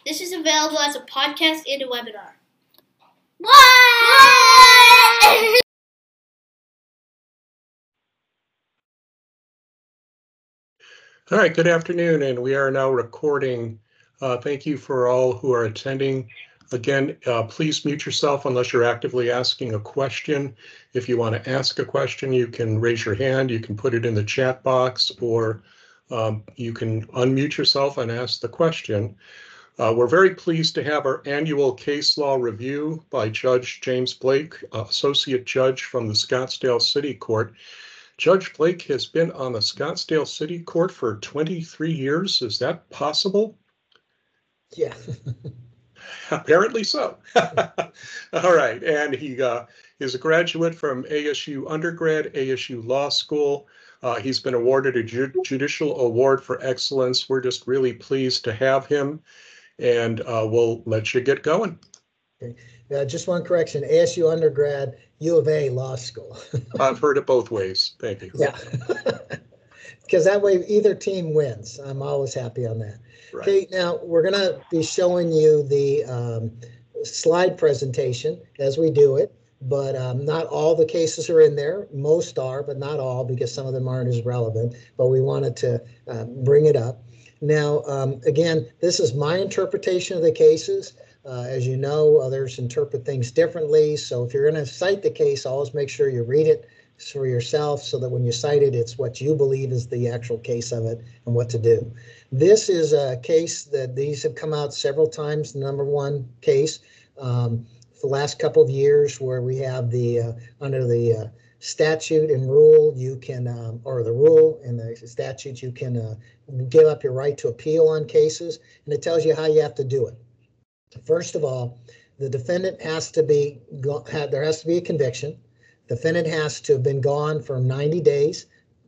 This is available as a podcast and a webinar. What? All right, good afternoon, and we are now recording. Thank you for all who are attending. Again, please mute yourself unless you're actively asking a question. If you want to ask a question, you can raise your hand, you can put it in the chat box, or you can unmute yourself and ask the question. We're very pleased to have our annual case law review by Judge James Blake, Associate Judge from the Scottsdale City Court. Judge Blake has been on the Scottsdale City Court for 23 years. Is that possible? Yeah. Apparently so. All right. And he is a graduate from ASU undergrad, ASU Law School. He's been awarded a Judicial Award for Excellence. We're just really pleased to have him, and we'll let you get going. Okay. Just one correction, ASU undergrad, U of A Law School. I've heard it both ways. Thank you. Yeah. Because that way either team wins. I'm always happy on that. Right. Okay, now we're going to be showing you the slide presentation as we do it, but not all the cases are in there. Most are, but not all, because some of them aren't as relevant, but we wanted to bring it up. Now, again, this is my interpretation of the cases. As you know, others interpret things differently. So if you're going to cite the case, always make sure you read it for yourself so that when you cite it, it's what you believe is the actual case of it and what to do. This is a case that these have come out several times, the number one case for the last couple of years, where we have the under the statute and rule, you can, or the rule and the statute, you can give up your right to appeal on cases, and it tells you how you have to do it. First of all, the defendant has to be, there has to be a conviction. Defendant has to have been gone for 90 days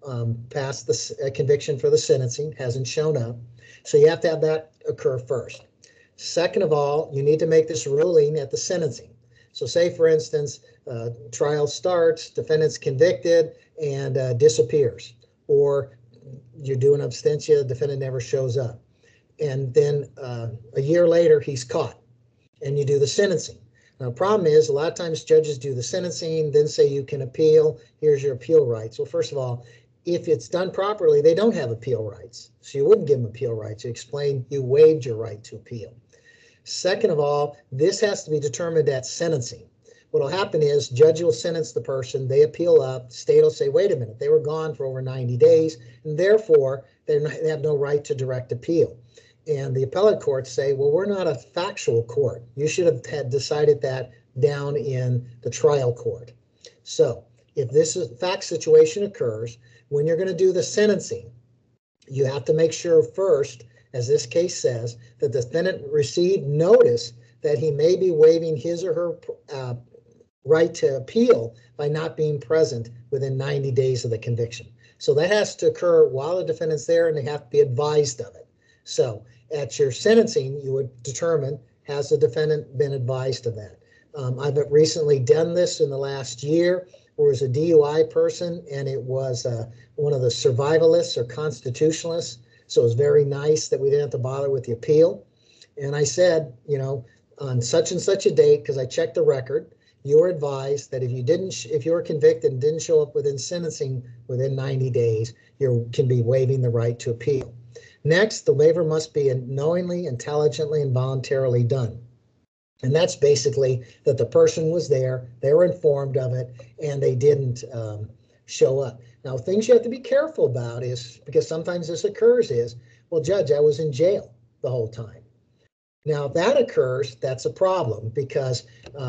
past the conviction for the sentencing, hasn't shown up. So you have to have that occur first. Second of all, you need to make this ruling at the sentencing. So say, for instance, trial starts, defendant's convicted and disappears, or you're doing abstention, defendant never shows up. And then a year later, he's caught, and you do the sentencing. Now, the problem is a lot of times judges do the sentencing, then say you can appeal, here's your appeal rights. Well, first of all, if it's done properly, they don't have appeal rights. So you wouldn't give them appeal rights. You explain you waived your right to appeal. Second of all, this has to be determined at sentencing. What will happen is judge will sentence the person, they appeal up, state will say, wait a minute, they were gone for over 90 days, and therefore they have no right to direct appeal. And the appellate courts say, well, we're not a factual court. You should have had decided that down in the trial court. So if this fact situation occurs, when you're going to do the sentencing, you have to make sure first, as this case says, that the defendant received notice that he may be waiving his or her right to appeal by not being present within 90 days of the conviction. So that has to occur while the defendant's there, and they have to be advised of it. So at your sentencing, you would determine, has the defendant been advised of that? I've recently done this in the last year, where it was a DUI person, and it was one of the survivalists or constitutionalists. So it was very nice that we didn't have to bother with the appeal. And I said, you know, on such and such a date, because I checked the record, you were advised that if you were convicted and didn't show up within sentencing within 90 days, you can be waiving the right to appeal. Next, the waiver must be knowingly, intelligently, and voluntarily done. And that's basically that the person was there, they were informed of it, and they didn't show up. Now, things you have to be careful about is, because sometimes this occurs, is, well, Judge, I was in jail the whole time. Now, if that occurs, that's a problem, because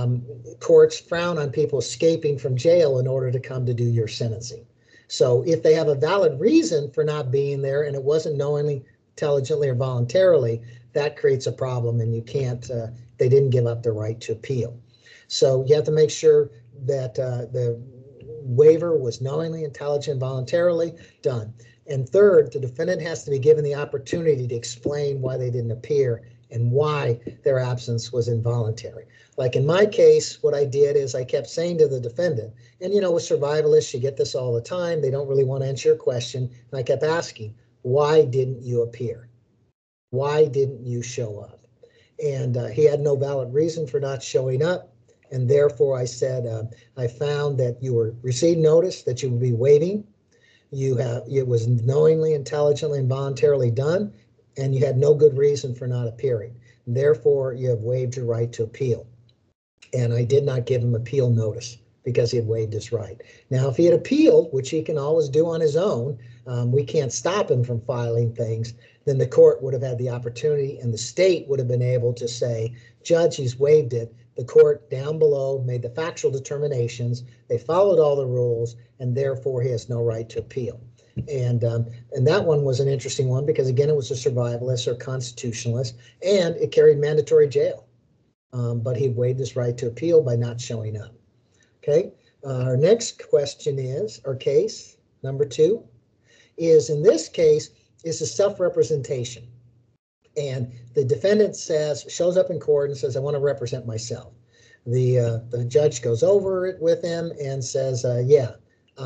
courts frown on people escaping from jail in order to come to do your sentencing. So if they have a valid reason for not being there and it wasn't knowingly, intelligently, or voluntarily, that creates a problem, and you can't, they didn't give up their right to appeal. So you have to make sure that the waiver was knowingly, intelligent, voluntarily done. And third, the defendant has to be given the opportunity to explain why they didn't appear and why their absence was involuntary. Like in my case, what I did is I kept saying to the defendant, and you know, with survivalists, you get this all the time. They don't really want to answer your question. And I kept asking, why didn't you appear? Why didn't you show up? and he had no valid reason for not showing up. And therefore, I said, I found that you were received notice that you would be waiting. It was knowingly, intelligently, and voluntarily done, and you had no good reason for not appearing. Therefore, you have waived your right to appeal. And I did not give him appeal notice because he had waived his right. Now, if he had appealed, which he can always do on his own, we can't stop him from filing things, then the court would have had the opportunity and the state would have been able to say, Judge, he's waived it. The court down below made the factual determinations. They followed all the rules, and therefore he has no right to appeal. And that one was an interesting one because, again, it was a survivalist or constitutionalist, and it carried mandatory jail. But he waived his right to appeal by not showing up. Okay, our next question is, or case number 2, is in this case, is a self-representation. And the defendant shows up in court and says, I want to represent myself. The judge goes over it with him and says, I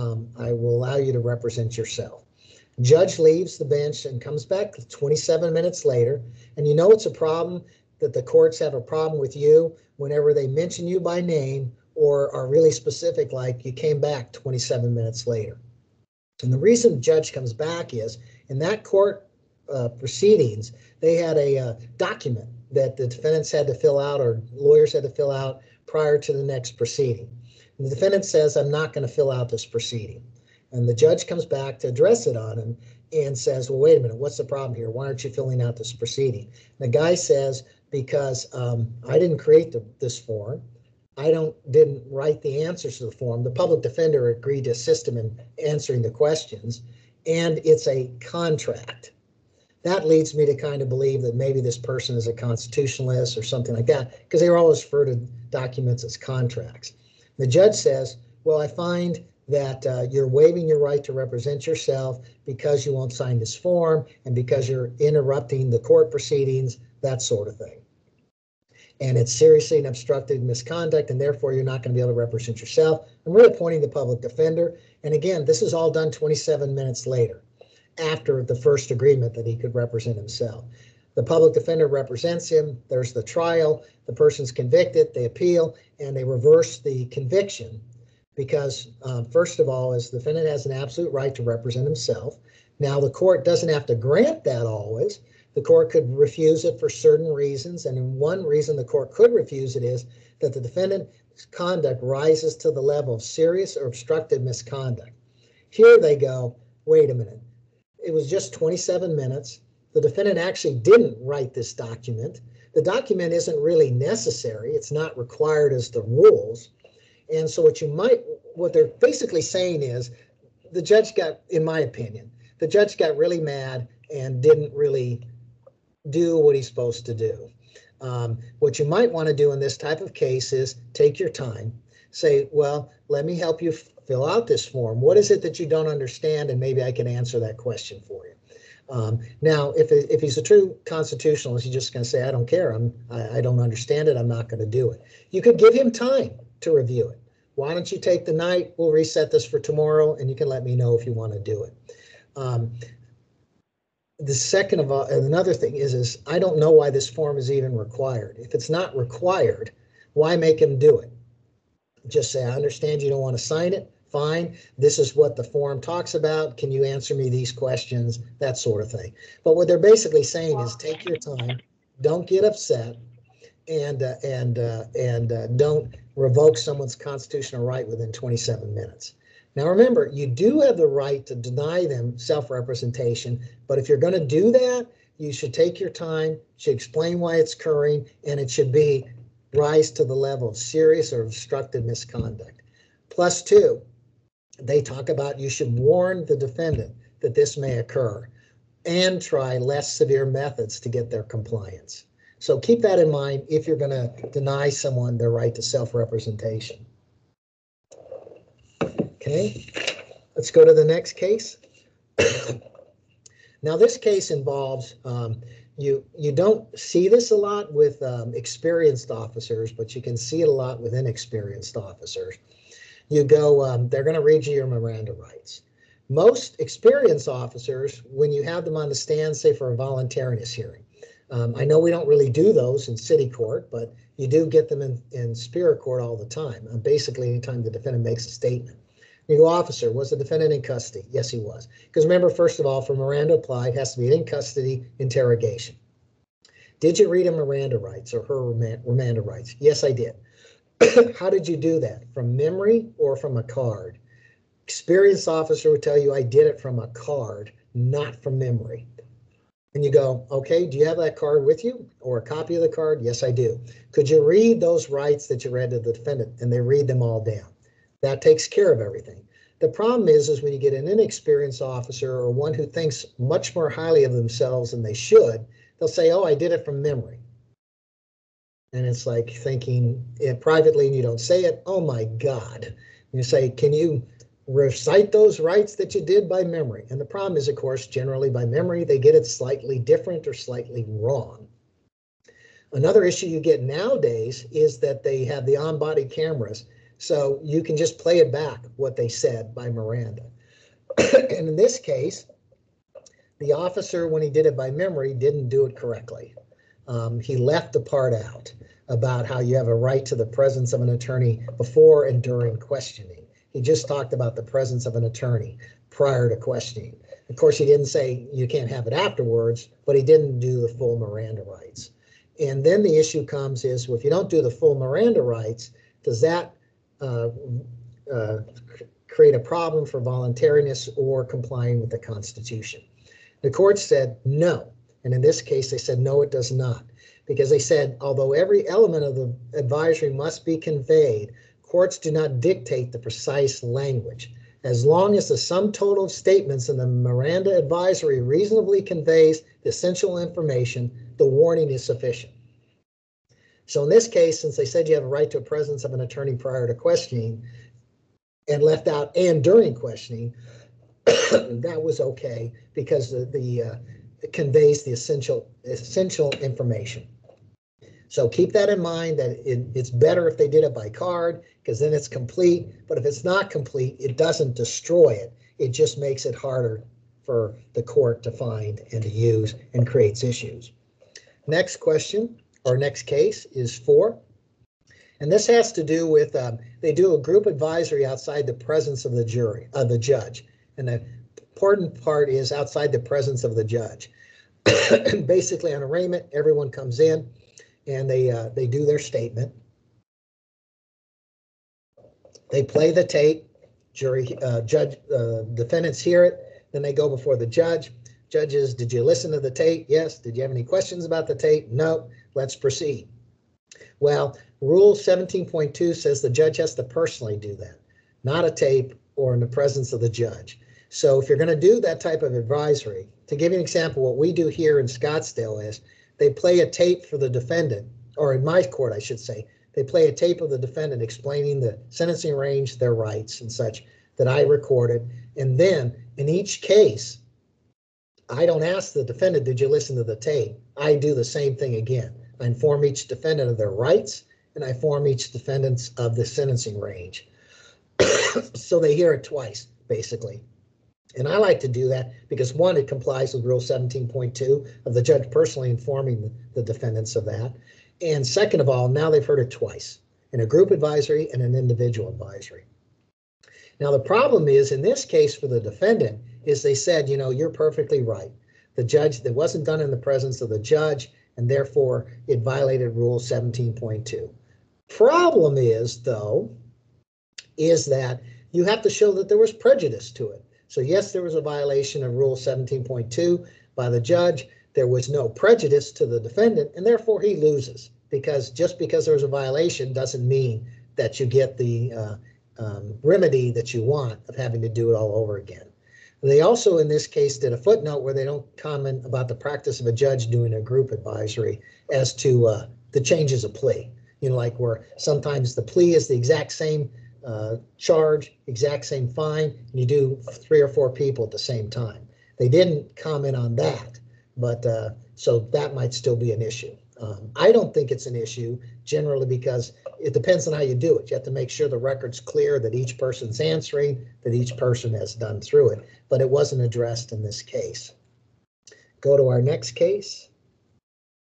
will allow you to represent yourself. Judge leaves the bench and comes back 27 minutes later. And you know it's a problem that the courts have a problem with you whenever they mention you by name or are really specific, like you came back 27 minutes later. And the reason the judge comes back is in that court proceedings, they had a document that the defendants had to fill out or lawyers had to fill out prior to the next proceeding. And the defendant says, I'm not going to fill out this proceeding. And the judge comes back to address it on him and says, well, wait a minute, what's the problem here? Why aren't you filling out this proceeding? And the guy says, because I didn't create this form. I didn't write the answers to the form. The public defender agreed to assist him in answering the questions, and it's a contract. That leads me to kind of believe that maybe this person is a constitutionalist or something like that, because they always refer to documents as contracts. The judge says, well, I find that you're waiving your right to represent yourself because you won't sign this form and because you're interrupting the court proceedings, that sort of thing. And it's seriously an obstructed misconduct, and therefore you're not going to be able to represent yourself. I'm reappointing the public defender. And again, this is all done 27 minutes later, after the first agreement that he could represent himself. The public defender represents him. There's the trial. The person's convicted. They appeal, and they reverse the conviction because, first of all, as the defendant has an absolute right to represent himself. Now, the court doesn't have to grant that always. The court could refuse it for certain reasons, and one reason the court could refuse it is that the defendant's conduct rises to the level of serious or obstructed misconduct. Here they go, wait a minute. It was just 27 minutes. The defendant actually didn't write this document. The document isn't really necessary. It's not required as the rules. And so what they're basically saying is the judge got, in my opinion, the judge got really mad and didn't really do what he's supposed to do. What you might want to do in this type of case is take your time, say, well, let me help you fill out this form. What is it that you don't understand? And maybe I can answer that question for you. Now, if he's a true constitutionalist, he's just going to say, I don't care. I don't understand it. I'm not going to do it. You could give him time to review it. Why don't you take the night? We'll reset this for tomorrow, and you can let me know if you want to do it. The second of all, another thing is I don't know why this form is even required. If it's not required, why make him do it? Just say, I understand you don't want to sign it. Fine. This is what the form talks about. Can you answer me these questions? That sort of thing. But what they're basically saying is take your time. Don't get upset, and don't revoke someone's constitutional right within 27 minutes. Now, remember, you do have the right to deny them self-representation, but if you're going to do that, you should take your time, should explain why it's occurring, and it should rise to the level of serious or obstructive misconduct. Plus, two, they talk about you should warn the defendant that this may occur and try less severe methods to get their compliance. So keep that in mind if you're going to deny someone their right to self-representation. Okay, let's go to the next case. Now, this case involves, you don't see this a lot with experienced officers, but you can see it a lot with inexperienced officers. You go, they're going to read you your Miranda rights. Most experienced officers, when you have them on the stand, say for a voluntariness hearing, I know we don't really do those in city court, but you do get them in Superior Court all the time. Basically, anytime the defendant makes a statement. You go, officer, was the defendant in custody? Yes, he was. Because remember, first of all, for Miranda apply, it has to be an in custody interrogation. Did you read him Miranda rights or her Miranda rights? Yes, I did. How did you do that? From memory or from a card? Experienced officer would tell you I did it from a card, not from memory. And you go, okay, do you have that card with you or a copy of the card? Yes, I do. Could you read those rights that you read to the defendant? And they read them all down. That takes care of everything. The problem is when you get an inexperienced officer or one who thinks much more highly of themselves than they should, they'll say, oh, I did it from memory. And it's like thinking it privately and you don't say it. Oh my God. You say, can you recite those rights that you did by memory? And the problem is, of course, generally by memory, they get it slightly different or slightly wrong. Another issue you get nowadays is that they have the on-body cameras, so you can just play it back what they said by Miranda. And in this case, the officer, when he did it by memory, didn't do it correctly. He left the part out about how you have a right to the presence of an attorney before and during questioning. He just talked about the presence of an attorney prior to questioning. Of course, he didn't say you can't have it afterwards, but he didn't do the full Miranda rights. And then the issue comes is, well, if you don't do the full Miranda rights, does that create a problem for voluntariness or complying with the Constitution? The court said no. And in this case, they said, no, it does not. Because they said, although every element of the advisory must be conveyed, courts do not dictate the precise language. As long as the sum total of statements in the Miranda advisory reasonably conveys the essential information, the warning is sufficient. So in this case, since they said you have a right to a presence of an attorney prior to questioning and left out and during questioning, that was okay because it conveys the essential information. So keep that in mind that it's better if they did it by card because then it's complete. But if it's not complete, it doesn't destroy it. It just makes it harder for the court to find and to use and creates issues. Next question or next case is 4. And this has to do with they do a group advisory outside the presence of the jury, of the judge. And the important part is outside the presence of the judge. Basically on arraignment, everyone comes in and they do their statement. They play the tape, defendants hear it, then they go before the judge. Judges, did you listen to the tape? Yes. Did you have any questions about the tape? No. Let's proceed. Well, Rule 17.2 says the judge has to personally do that, not a tape or in the presence of the judge. So if you're going to do that type of advisory, to give you an example, what we do here in Scottsdale is they play a tape for the defendant, or in my court, I should say, they play a tape of the defendant explaining the sentencing range, their rights and such that I recorded. And then in each case, I don't ask the defendant, did you listen to the tape? I do the same thing again. I inform each defendant of their rights and I inform each defendant of the sentencing range. So they hear it twice, basically. And I like to do that because, one, it complies with Rule 17.2 of the judge personally informing the defendants of that. And second of all, now they've heard it twice, in a group advisory and an individual advisory. Now, the problem is, in this case for the defendant, is they said, you know, you're perfectly right. The judge, that wasn't done in the presence of the judge, and therefore it violated Rule 17.2. Problem is, though, is that you have to show that there was prejudice to it. So yes, there was a violation of Rule 17.2 by the judge. There was no prejudice to the defendant, and therefore he loses. Because just because there was a violation doesn't mean that you get the remedy that you want of having to do it all over again. They also, in this case, did a footnote where they don't comment about the practice of a judge doing a group advisory as to the changes of plea. You know, like where sometimes the plea is the exact same charge, exact same fine, and you do 3 or 4 people at the same time. They didn't comment on that, but so that might still be an issue. I don't think it's an issue generally because it depends on how you do it. You have to make sure the record's clear, that each person's answering, that each person has done through it, but it wasn't addressed in this case. Go to our next case.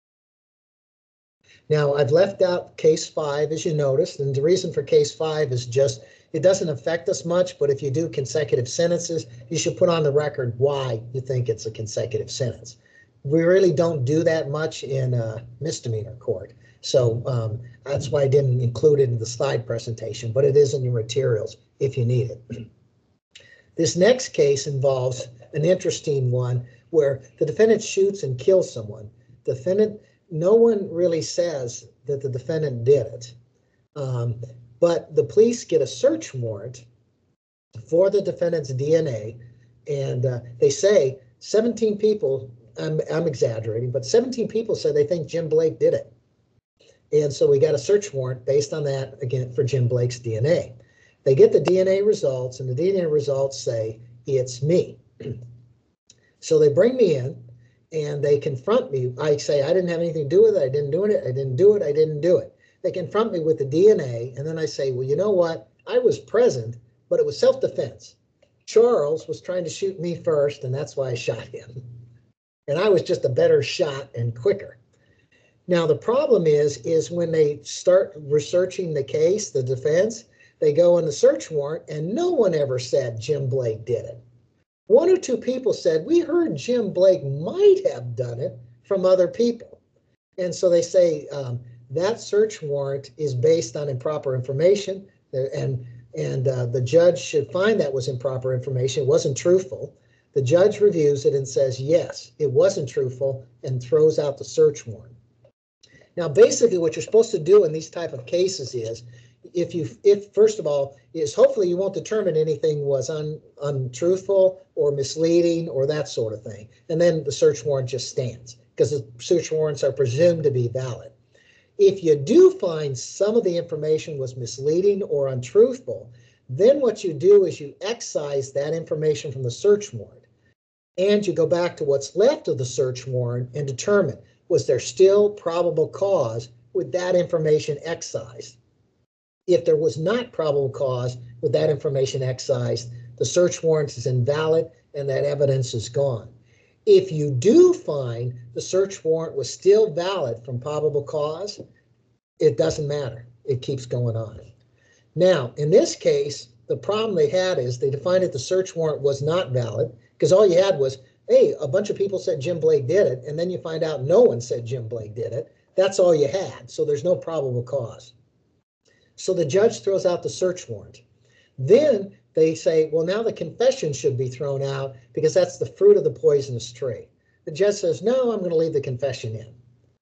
Now, I've left out case 5, as you noticed, and the reason for case 5 is just it doesn't affect us much, but if you do consecutive sentences, you should put on the record why you think it's a consecutive sentence. We really don't do that much in misdemeanor court, so that's why I didn't include it in the slide presentation, but it is in your materials if you need it. This next case involves an interesting one where the defendant shoots and kills someone. No one really says that the defendant did it, but the police get a search warrant for the defendant's DNA, and they say 17 people, I'm exaggerating, but 17 people said they think Jim Blake did it. And so we got a search warrant based on that, again, for Jim Blake's DNA. They get the DNA results, and the DNA results say, it's me. So they bring me in, and they confront me. I say, I didn't have anything to do with it. I didn't do it. I didn't do it. I didn't do it. They confront me with the DNA, and then I say, well, you know what? I was present, but it was self-defense. Charles was trying to shoot me first, and that's why I shot him. And I was just a better shot and quicker. Now, the problem is when they start researching the case, the defense, they go in the search warrant, and no one ever said Jim Blake did it. 1 or 2 people said, we heard Jim Blake might have done it from other people. And so they say that search warrant is based on improper information, and the judge should find that was improper information. It wasn't truthful. The judge reviews it and says, yes, it wasn't truthful, and throws out the search warrant. Now, basically what you're supposed to do in these type of cases is, if first of all, is hopefully you won't determine anything was untruthful or misleading or that sort of thing. And then the search warrant just stands because the search warrants are presumed to be valid. If you do find some of the information was misleading or untruthful, then what you do is you excise that information from the search warrant, and you go back to what's left of the search warrant and determine, was there still probable cause with that information excised? If there was not probable cause with that information excised, the search warrant is invalid and that evidence is gone. If you do find the search warrant was still valid from probable cause, it doesn't matter. It keeps going on. Now, in this case, the problem they had is they defined that the search warrant was not valid because all you had was, hey, a bunch of people said Jim Blake did it, and then you find out no one said Jim Blake did it. That's all you had, so there's no probable cause. So the judge throws out the search warrant. Then they say, well, now the confession should be thrown out because that's the fruit of the poisonous tree. The judge says, no, I'm going to leave the confession in.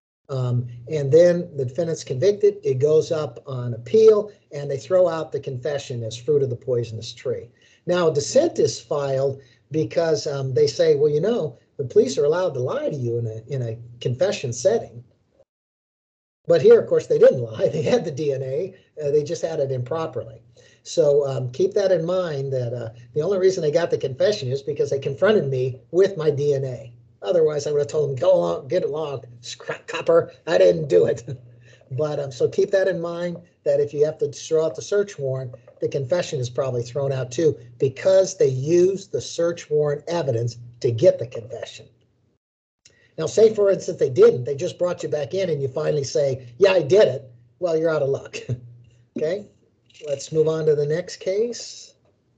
And then the defendant's convicted, it goes up on appeal, and they throw out the confession as fruit of the poisonous tree. Now, a dissent is filed because they say, well, you know, the police are allowed to lie to you in a confession setting. But here, of course, they didn't lie. They had the DNA. They just had it improperly. So keep that in mind that the only reason they got the confession is because they confronted me with my DNA. Otherwise, I would have told them, go along, get along, copper. I didn't do it. But so keep that in mind that if you have to throw out the search warrant, the confession is probably thrown out too because they used the search warrant evidence to get the confession. Now, say, for instance, they didn't. They just brought you back in and you finally say, yeah, I did it. Well, you're out of luck. Okay, let's move on to the next case.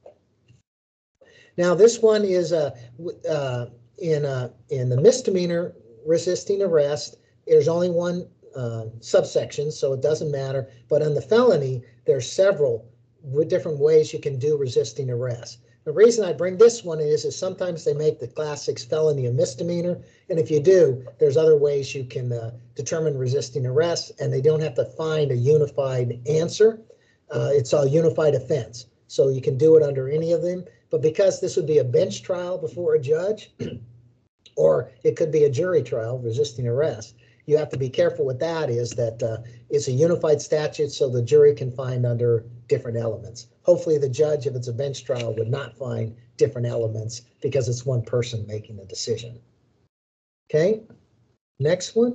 Now, this one is in the misdemeanor resisting arrest. There's only one subsection, so it doesn't matter. But in the felony, there's several different ways you can do resisting arrest. The reason I bring this one is sometimes they make the Class 6 felony a misdemeanor, and if you do, there's other ways you can determine resisting arrest, and they don't have to find a unified answer. It's a unified offense, so you can do it under any of them. But because this would be a bench trial before a judge, or it could be a jury trial, resisting arrest, you have to be careful with that is that it's a unified statute, so the jury can find under different elements. Hopefully the judge, if it's a bench trial, would not find different elements because it's one person making the decision. Okay, next one.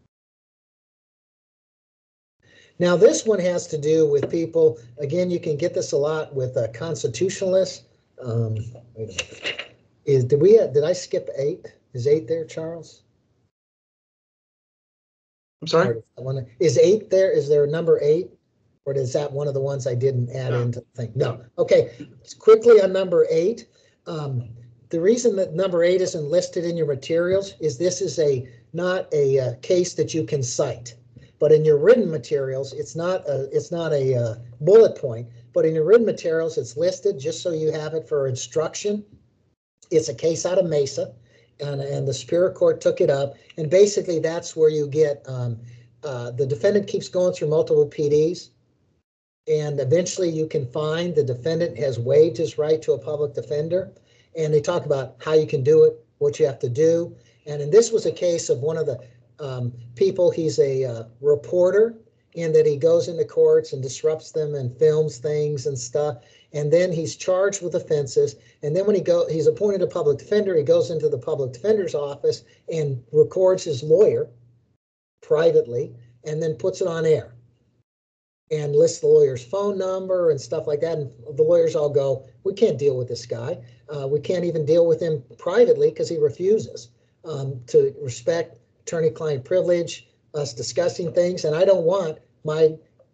Now this one has to do with people, again, you can get this a lot with constitutionalists. Wait a minute. Did I skip 8? Is 8 there, Charles? I'm sorry? Is 8 there? Is there a number 8? Or is that one of the ones I didn't add into the thing? No. Okay. Quickly on number 8. The reason that number 8 isn't listed in your materials is this is not a case that you can cite. But in your written materials, it's not a bullet point. But in your written materials, it's listed just so you have it for instruction. It's a case out of Mesa, and the Superior Court took it up. And basically, that's where you get the defendant keeps going through multiple PDs. And eventually you can find the defendant has waived his right to a public defender. And they talk about how you can do it, what you have to do. And this was a case of one of the people, he's a reporter, in that he goes into courts and disrupts them and films things and stuff. And then he's charged with offenses. And then when he's appointed a public defender, he goes into the public defender's office and records his lawyer privately and then puts it on air and lists the lawyer's phone number and stuff like that. And the lawyers all go, we can't deal with this guy. We can't even deal with him privately because he refuses to respect attorney-client privilege, us discussing things. And I don't want my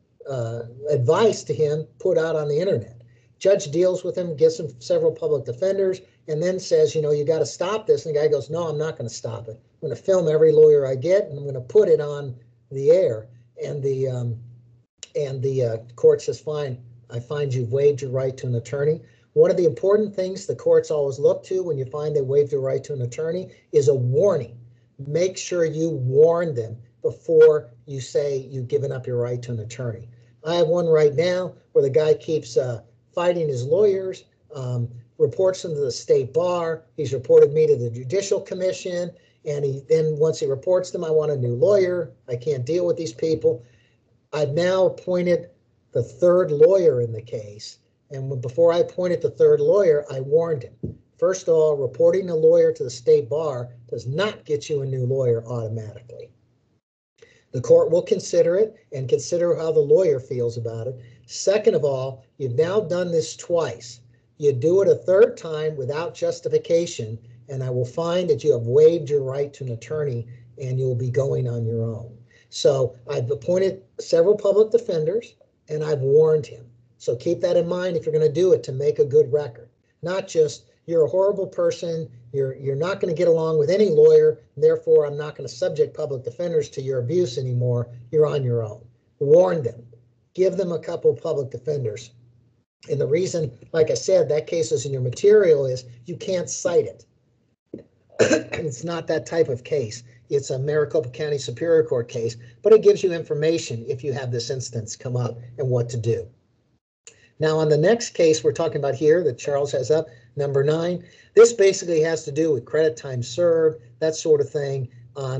advice to him put out on the internet. Judge deals with him, gets him several public defenders, and then says, you got to stop this. And the guy goes, no, I'm not going to stop it. I'm going to film every lawyer I get, and I'm going to put it on the air. And the court says, fine, I find you've waived your right to an attorney. One of the important things the courts always look to when you find they waived your right to an attorney is a warning. Make sure you warn them before you say you've given up your right to an attorney. I have one right now where the guy keeps fighting his lawyers, reports them to the state bar. He's reported me to the Judicial Commission, and once he reports them, I want a new lawyer. I can't deal with these people. I've now appointed the third lawyer in the case. And before I appointed the third lawyer, I warned him. First of all, reporting a lawyer to the state bar does not get you a new lawyer automatically. The court will consider it and consider how the lawyer feels about it. Second of all, you've now done this twice. You do it a third time without justification, and I will find that you have waived your right to an attorney and you'll be going on your own. So I've appointed several public defenders and I've warned him. So keep that in mind if you're going to do it, to make a good record. Not just, you're a horrible person, you're not going to get along with any lawyer, therefore I'm not going to subject public defenders to your abuse anymore. You're on your own. Warn them. Give them a couple of public defenders. And the reason, like I said, that case is in your material is you can't cite it. It's not that type of case. It's a Maricopa County Superior Court case, but it gives you information if you have this instance come up and what to do. Now, on the next case we're talking about here that Charles has up, number 9, this basically has to do with credit time served, that sort of thing on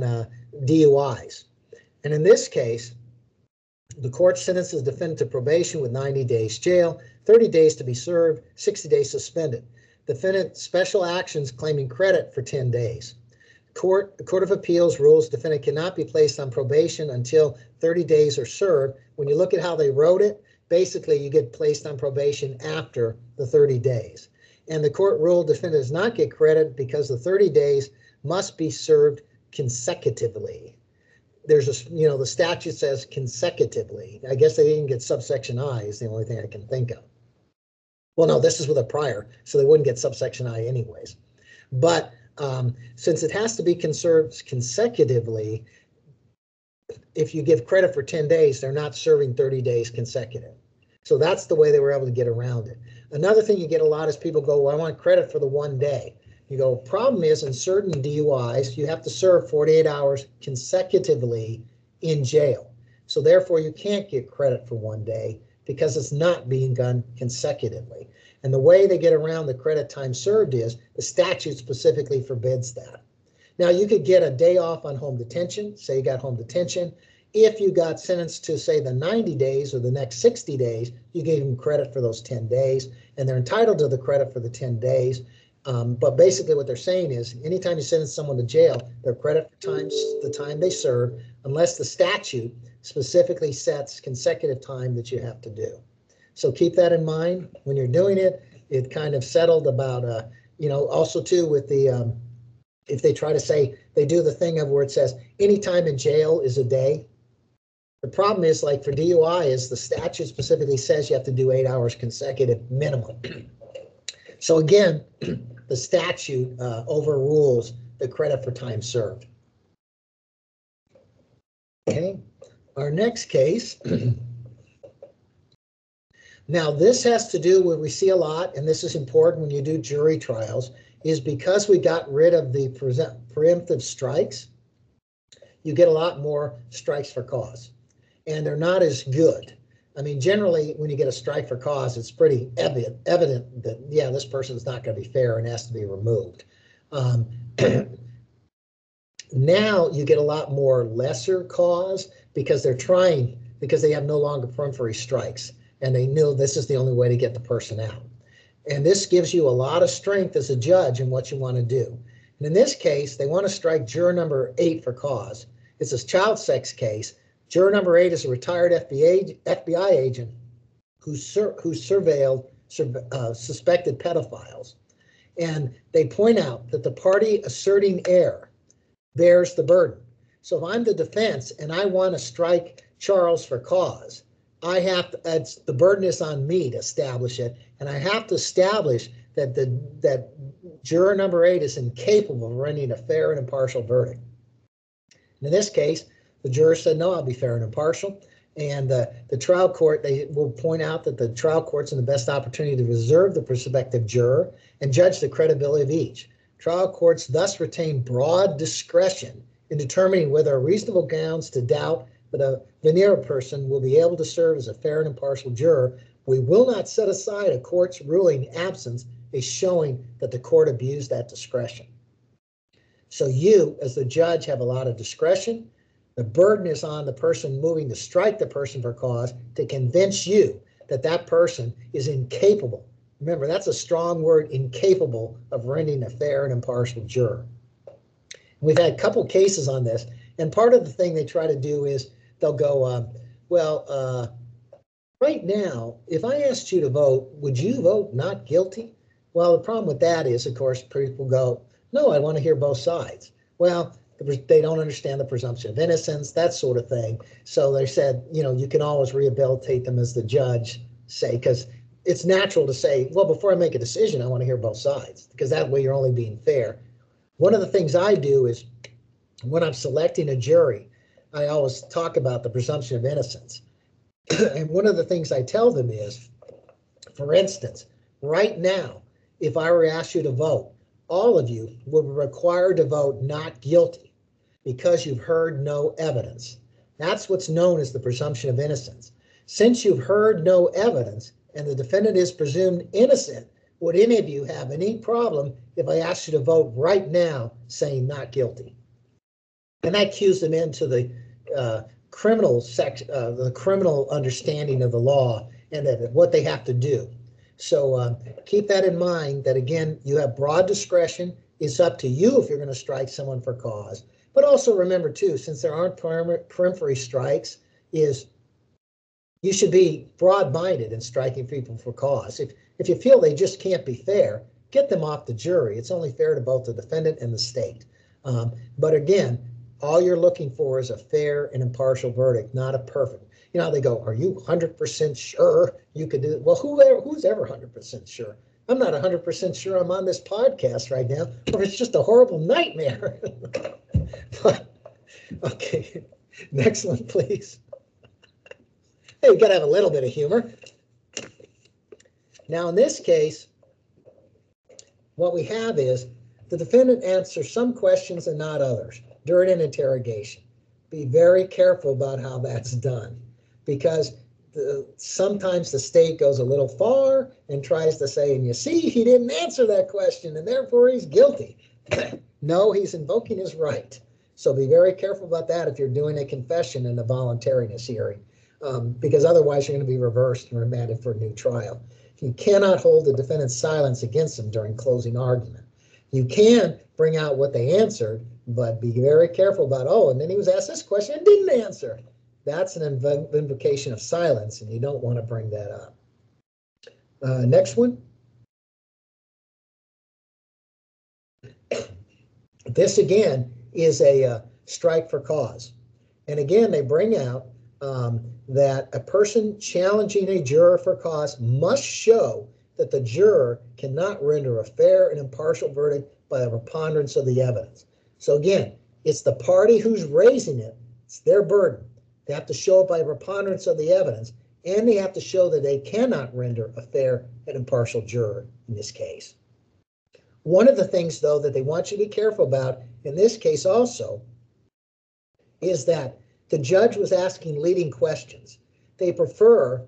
DUIs. And in this case, the court sentences the defendant to probation with 90 days jail, 30 days to be served, 60 days suspended. Defendant special actions claiming credit for 10 days. The Court of Appeals rules defendant cannot be placed on probation until 30 days are served. When you look at how they wrote it, basically you get placed on probation after the 30 days. And the court ruled defendant does not get credit because the 30 days must be served consecutively. There's the statute says consecutively. I guess they didn't get subsection I is the only thing I can think of. Well, no, this is with a prior, so they wouldn't get subsection I anyways. But since it has to be served consecutively, if you give credit for 10 days, they're not serving 30 days consecutive. So that's the way they were able to get around it. Another thing you get a lot is people go, well, I want credit for the 1 day. You go, problem is in certain DUIs, you have to serve 48 hours consecutively in jail. So therefore you can't get credit for 1 day because it's not being done consecutively. And the way they get around the credit time served is the statute specifically forbids that. Now you could get a day off on home detention, say you got home detention. If you got sentenced to say the 90 days or the next 60 days, you gave them credit for those 10 days and they're entitled to the credit for the 10 days. But basically what they're saying is anytime you sentence someone to jail, their credit for the time they serve, unless the statute specifically sets consecutive time that you have to do. So keep that in mind when you're doing it. It kind of settled about, also too with the if they try to say, they do the thing of where it says any time in jail is a day. The problem is, like for DUI, is the statute specifically says you have to do 8 hours consecutive minimum. So again, the statute overrules the credit for time served. Okay, our next case. Now this has to do with, we see a lot, and this is important when you do jury trials, is because we got rid of the preemptive strikes, you get a lot more strikes for cause, and they're not as good. I mean, generally, when you get a strike for cause, it's pretty evident that, yeah, this person's not going to be fair and has to be removed. Now you get a lot more lesser cause because they have no longer peremptory strikes, and they knew this is the only way to get the person out. And this gives you a lot of strength as a judge in what you want to do. And in this case, they want to strike juror number 8 for cause. It's a child sex case. Juror number 8 is a retired FBI agent who surveilled suspected pedophiles. And they point out that the party asserting error bears the burden. So if I'm the defense and I want to strike Charles for cause, I have to, the burden is on me to establish it, and I have to establish that that juror number 8 is incapable of rendering a fair and impartial verdict. And in this case, the juror said, no, I'll be fair and impartial. And the trial court, they will point out that the trial court's in the best opportunity to reserve the prospective juror and judge the credibility of each. Trial courts thus retain broad discretion in determining whether a reasonable grounds to doubt that a veneer person will be able to serve as a fair and impartial juror. We will not set aside a court's ruling absence as showing that the court abused that discretion. So you, as the judge, have a lot of discretion. The burden is on the person moving to strike the person for cause to convince you that that person is incapable. Remember, that's a strong word, incapable of rendering a fair and impartial juror. We've had a couple cases on this, and part of the thing they try to do is they'll go, right now, if I asked you to vote, would you vote not guilty? Well, the problem with that is, of course, people go, no, I want to hear both sides. Well, they don't understand the presumption of innocence, that sort of thing. So they said, you can always rehabilitate them as the judge, say, because it's natural to say, well, before I make a decision, I want to hear both sides, because that way you're only being fair. One of the things I do is when I'm selecting a jury, I always talk about the presumption of innocence. And one of the things I tell them is, for instance, right now, if I were to ask you to vote, all of you will be required to vote not guilty because you've heard no evidence. That's what's known as the presumption of innocence. Since you've heard no evidence and the defendant is presumed innocent, would any of you have any problem if I asked you to vote right now saying not guilty? And that cues them into the criminal section, the criminal understanding of the law and what they have to do. So keep that in mind, that again, you have broad discretion. It's up to you if you're going to strike someone for cause. But also remember too, since there aren't peremptory strikes, is you should be broad-minded in striking people for cause. If you feel they just can't be fair, get them off the jury. It's only fair to both the defendant and the state. But again, all you're looking for is a fair and impartial verdict, not a perfect. They go, are you 100% sure you could do it? Well, who's ever 100% sure? I'm not 100% sure I'm on this podcast right now, or it's just a horrible nightmare. But, okay, next one, please. Hey, you got to have a little bit of humor. Now, in this case, what we have is the defendant answers some questions and not others during an interrogation. Be very careful about how that's done, because sometimes the state goes a little far and tries to say, and you see, he didn't answer that question and therefore he's guilty. No, he's invoking his right. So be very careful about that if you're doing a confession in a voluntariness hearing, because otherwise you're going to be reversed and remanded for a new trial. You cannot hold the defendant's silence against him during closing argument. You can bring out what they answered, but be very careful about, and then he was asked this question and didn't answer. That's an invocation of silence, and you don't want to bring that up. Next one. This again is a strike for cause. And again, they bring out that a person challenging a juror for cause must show that the juror cannot render a fair and impartial verdict by the preponderance of the evidence. So again, it's the party who's raising it. It's their burden. They have to show it by preponderance of the evidence, and they have to show that they cannot render a fair and impartial juror in this case. One of the things, though, that they want you to be careful about in this case also is that the judge was asking leading questions. They prefer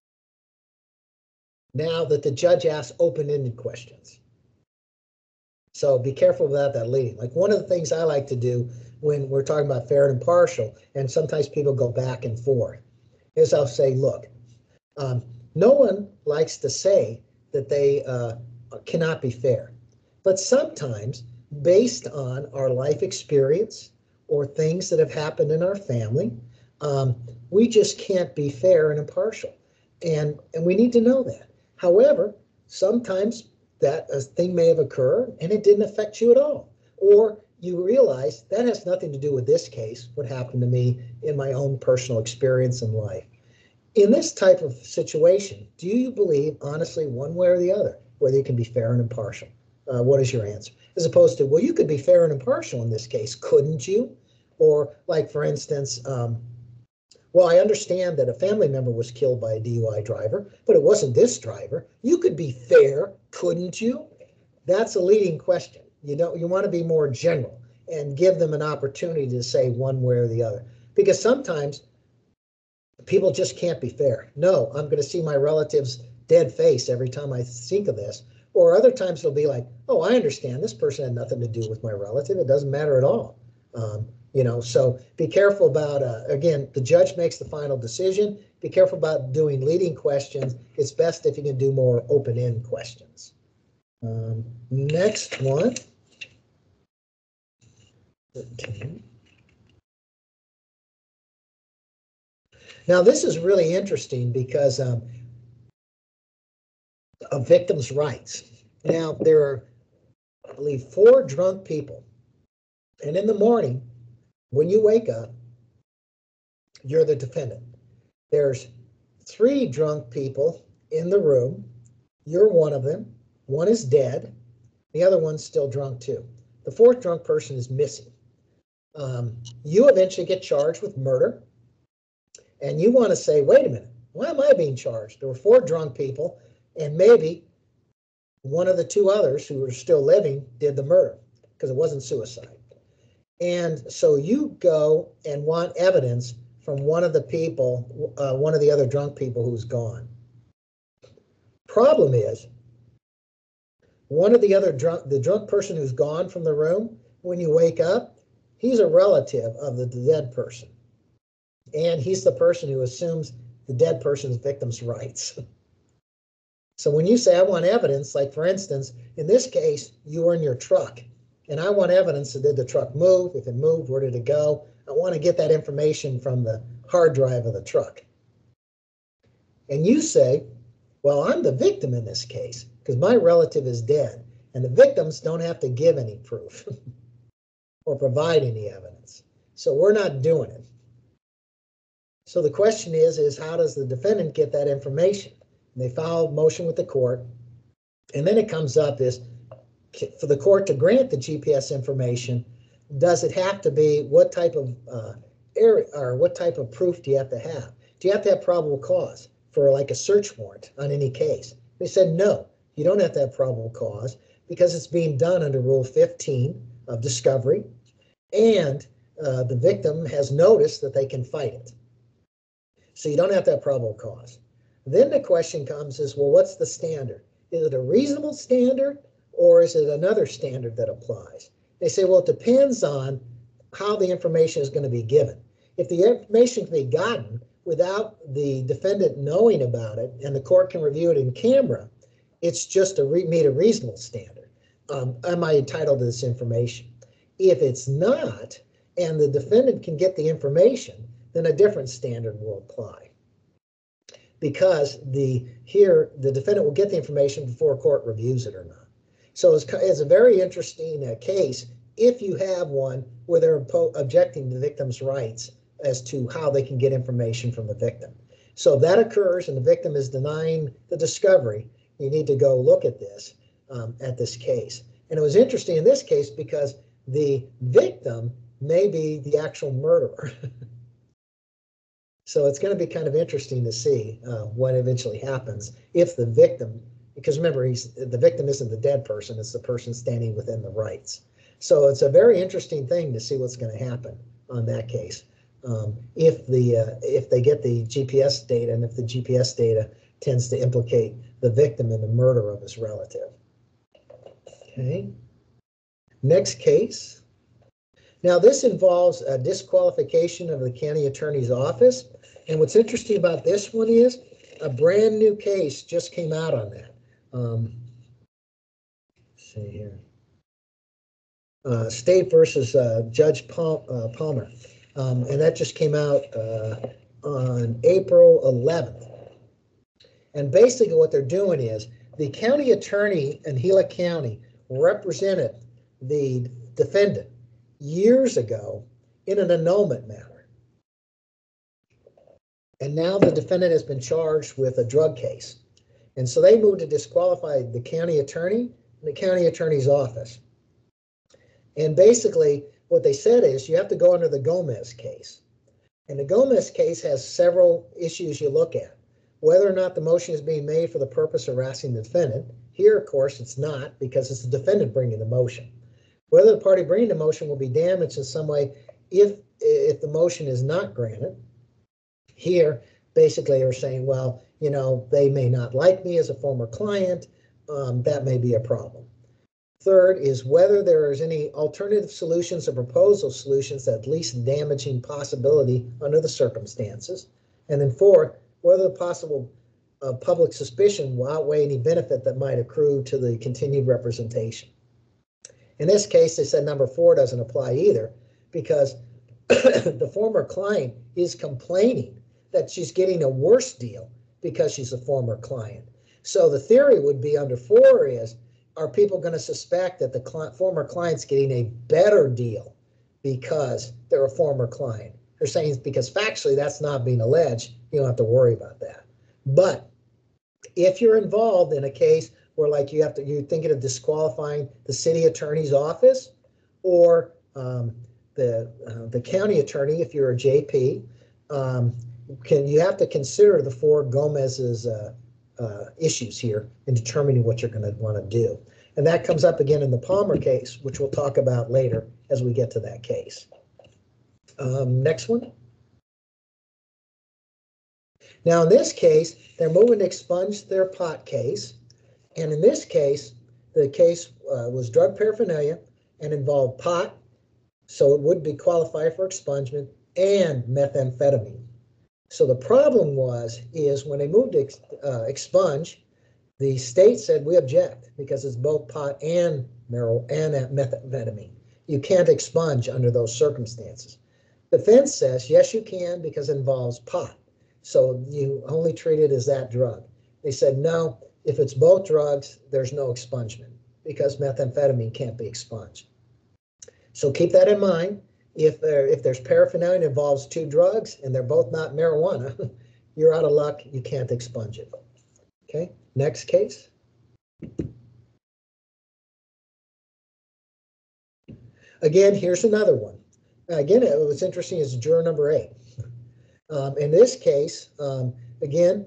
now that the judge asks open-ended questions. So be careful about that leading. Like one of the things I like to do when we're talking about fair and impartial, and sometimes people go back and forth, is I'll say, look, no one likes to say that they cannot be fair. But sometimes, based on our life experience or things that have happened in our family, we just can't be fair and impartial. And we need to know that. However, sometimes that a thing may have occurred and it didn't affect you at all. Or you realize that has nothing to do with this case, what happened to me in my own personal experience in life. In this type of situation, do you believe, honestly, one way or the other, whether you can be fair and impartial? What is your answer? As opposed to, well, you could be fair and impartial in this case, couldn't you? Or like, for instance, well, I understand that a family member was killed by a DUI driver, but it wasn't this driver. You could be fair, couldn't you? That's a leading question. You want to be more general and give them an opportunity to say one way or the other. Because sometimes people just can't be fair. No, I'm going to see my relative's dead face every time I think of this. Or other times it'll be like, oh, I understand this person had nothing to do with my relative. It doesn't matter at all. So be careful about, again, the judge makes the final decision. Be careful about doing leading questions. It's best if you can do more open-end questions. Next one. 13. Now, this is really interesting because of victims' rights. Now, there are, I believe, 4 drunk people. And in the morning, when you wake up, you're the defendant. There's 3 drunk people in the room. You're one of them. One is dead. The other one's still drunk too. The 4th drunk person is missing. You eventually get charged with murder. And you want to say, wait a minute, why am I being charged? There were 4 drunk people, and maybe one of the 2 others who were still living did the murder because it wasn't suicide. And so you go and want evidence from one of the people, one of the other drunk people who's gone. Problem is, one of the other the drunk person who's gone from the room, when you wake up, he's a relative of the dead person. And he's the person who assumes the dead person's victim's rights. So when you say, I want evidence, like for instance, in this case, you were in your truck. And I want evidence that did the truck move? If it moved, where did it go? I want to get that information from the hard drive of the truck. And you say, well, I'm the victim in this case because my relative is dead. And the victims don't have to give any proof or provide any evidence. So we're not doing it. So the question is how does the defendant get that information? And they file a motion with the court. And then it comes up is, for the court to grant the GPS information, does it have to be, what type of area or what type of proof do you have to have? Do you have to have probable cause for like a search warrant on any case? They said, no, you don't have to have probable cause because it's being done under Rule 15 of discovery, and the victim has noticed that they can fight it. So you don't have to have probable cause. Then the question comes is, well, what's the standard? Is it a reasonable standard or is it another standard that applies? They say, well, it depends on how the information is going to be given. If the information can be gotten without the defendant knowing about it and the court can review it in camera, it's just meet a reasonable standard. Am I entitled to this information? If it's not, and the defendant can get the information, then a different standard will apply. Because the defendant will get the information before a court reviews it or not. So it's a very interesting case if you have one where they're objecting to the victim's rights as to how they can get information from the victim. So if that occurs and the victim is denying the discovery, you need to go look at this case. And it was interesting in this case because the victim may be the actual murderer. So it's going to be kind of interesting to see what eventually happens if the victim, because remember, the victim isn't the dead person, it's the person standing within the rights. So it's a very interesting thing to see what's going to happen on that case. If they get the GPS data, and if the GPS data tends to implicate the victim in the murder of his relative. Okay. Next case. Now this involves a disqualification of the county attorney's office. And what's interesting about this one is a brand new case just came out on that. Let's see here. State versus Judge Palmer. And that just came out on April 11th. And basically what they're doing is the county attorney in Gila County represented the defendant years ago in an annulment matter. And now the defendant has been charged with a drug case. And so they moved to disqualify the county attorney and the county attorney's office. And basically what they said is you have to go under the Gomez case. And the Gomez case has several issues you look at. Whether or not the motion is being made for the purpose of harassing the defendant. Here, of course, it's not because it's the defendant bringing the motion. Whether the party bringing the motion will be damaged in some way if the motion is not granted. Here, basically, they're saying, well, you know, they may not like me as a former client. That may be a problem. Third is whether there is any alternative solutions or proposal solutions that at least damaging possibility under the circumstances. And then fourth, whether the possible public suspicion will outweigh any benefit that might accrue to the continued representation. In this case, they said number 4 doesn't apply either because the former client is complaining that she's getting a worse deal because she's a former client. So the theory would be under 4 is, are people going to suspect that the former client's getting a better deal because they're a former client? They're saying because factually that's not being alleged. You don't have to worry about that. But if you're involved in a case where like you're thinking of disqualifying the city attorney's office or the county attorney, if you're a JP, you have to consider the 4 Gomez's issues here in determining what you're going to want to do. And that comes up again in the Palmer case, which we'll talk about later as we get to that case. Next one. Now, in this case, they're moving to expunge their pot case. And in this case, the case was drug paraphernalia and involved pot, so it would be qualified for expungement, and methamphetamine. So the problem is when they moved to expunge, the state said we object because it's both pot and methamphetamine. You can't expunge under those circumstances. Defense says yes, you can because it involves pot. So you only treat it as that drug. They said no, if it's both drugs, there's no expungement because methamphetamine can't be expunged. So keep that in mind. If there's paraphernalia that involves 2 drugs and they're both not marijuana, you're out of luck. You can't expunge it. Okay, next case. Again, here's another one. Again, what's interesting is juror number 8. In this case, again,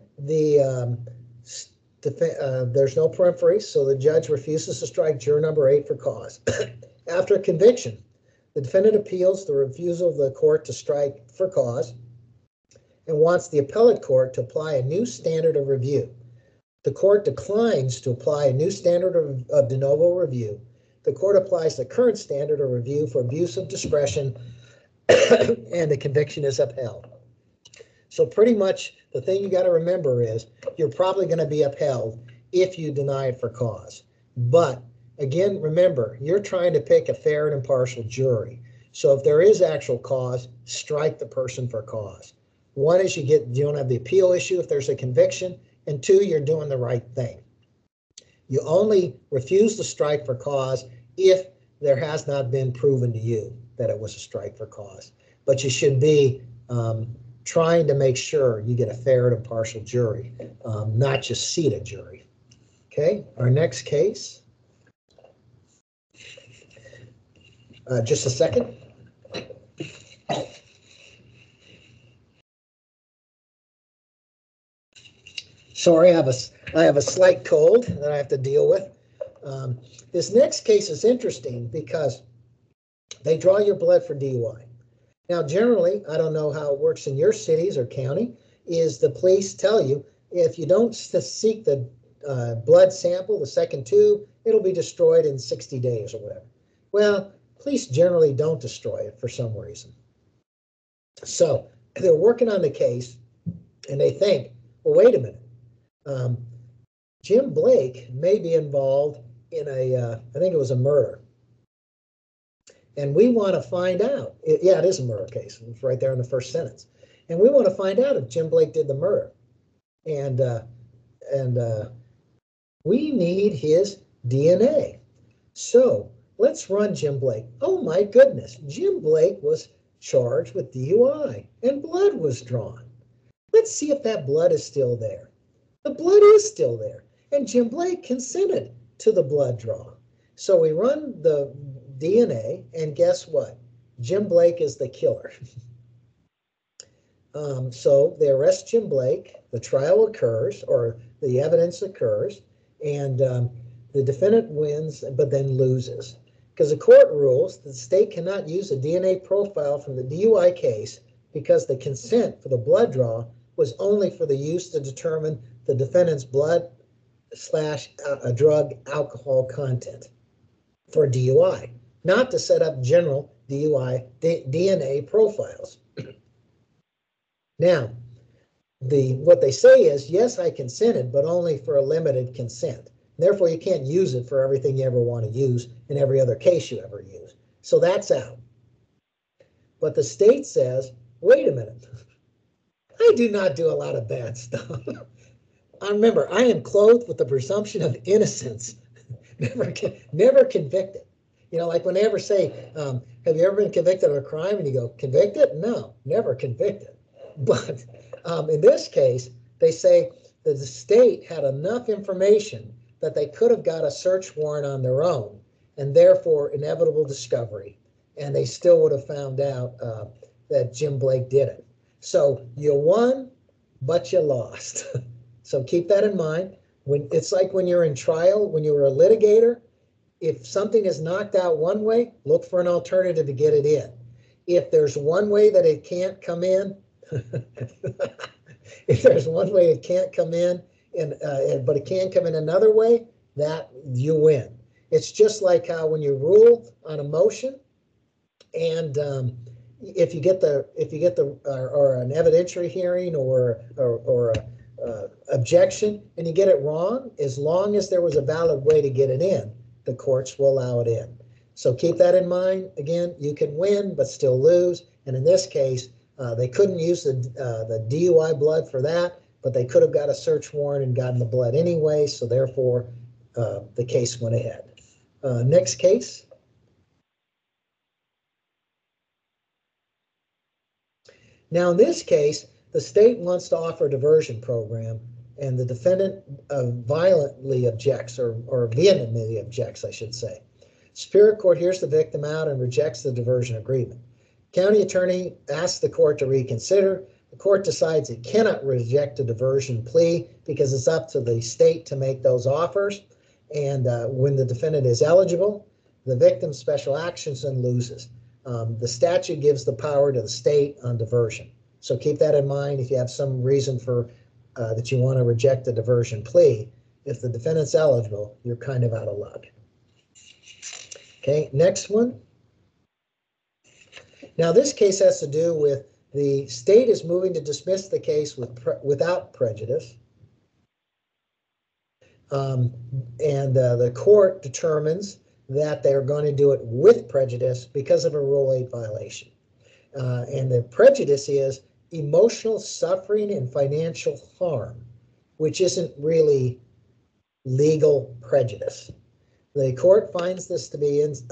there's no periphery, so the judge refuses to strike juror number 8 for cause. After conviction, the defendant appeals the refusal of the court to strike for cause and wants the appellate court to apply a new standard of review. The court declines to apply a new standard of de novo review. The court applies the current standard of review for abuse of discretion and the conviction is upheld. So pretty much the thing you got to remember is you're probably going to be upheld if you deny it for cause. But again, remember, you're trying to pick a fair and impartial jury. So if there is actual cause, strike the person for cause. One is you don't have the appeal issue if there's a conviction, and 2, you're doing the right thing. You only refuse to strike for cause if there has not been proven to you that it was a strike for cause. But you should be trying to make sure you get a fair and impartial jury, not just seat a jury. Okay, our next case. Just a second. Sorry, I have a slight cold that I have to deal with. This next case is interesting because they draw your blood for DUI. Now, generally, I don't know how it works in your cities or county, is the police tell you if you don't seek the blood sample, the second tube, it'll be destroyed in 60 days or whatever. Well, police generally don't destroy it for some reason. So they're working on the case and they think, well, wait a minute. Jim Blake may be involved in I think it was a murder. And we want to find out. It is a murder case. It's right there in the first sentence. And we want to find out if Jim Blake did the murder. And we need his DNA. So let's run Jim Blake. Oh my goodness, Jim Blake was charged with DUI and blood was drawn. Let's see if that blood is still there. The blood is still there, and Jim Blake consented to the blood draw. So we run the DNA, and guess what? Jim Blake is the killer. So they arrest Jim Blake, the trial occurs, or the evidence occurs, and the defendant wins, but then loses. Because the court rules that the state cannot use a DNA profile from the DUI case because the consent for the blood draw was only for the use to determine the defendant's blood/drug alcohol content for DUI, not to set up general DUI DNA profiles. Now, what they say is, yes, I consented, but only for a limited consent. Therefore, you can't use it for everything you ever want to use in every other case you ever use. So that's out. But the state says, wait a minute. I do not do a lot of bad stuff. Remember, I am clothed with the presumption of innocence, never convicted. You know, like when they ever say, have you ever been convicted of a crime? And you go, convicted? No, never convicted. But in this case, they say that the state had enough information that they could have got a search warrant on their own, and therefore inevitable discovery, and they still would have found out that Jim Blake did it. So you won, but you lost. So keep that in mind. It's like when you're in trial, when you're a litigator, if something is knocked out one way, look for an alternative to get it in. If there's one way that it can't come in, if there's one way it can't come in, but it can come in another way, that you win. It's just like how when you rule on a motion, and if you get an evidentiary hearing or objection and you get it wrong, as long as there was a valid way to get it in, the courts will allow it in. So keep that in mind. Again, you can win but still lose. And in this case, they couldn't use the DUI blood for that, but they could have got a search warrant and gotten the blood anyway. So therefore, the case went ahead. Next case. Now, in this case, the state wants to offer a diversion program, and the defendant violently objects, or vehemently objects, I should say. Superior Court hears the victim out and rejects the diversion agreement. County attorney asks the court to reconsider. The court decides it cannot reject a diversion plea because it's up to the state to make those offers. And when the defendant is eligible, the victim's special actions and loses. The statute gives the power to the state on diversion. So keep that in mind if you have some reason for that you want to reject a diversion plea. If the defendant's eligible, you're kind of out of luck. Okay, next one. Now this case has to do with the state is moving to dismiss the case without prejudice. And the court determines that they're going to do it with prejudice because of a Rule 8 violation. And the prejudice is emotional suffering and financial harm, which isn't really legal prejudice. The court finds this to be in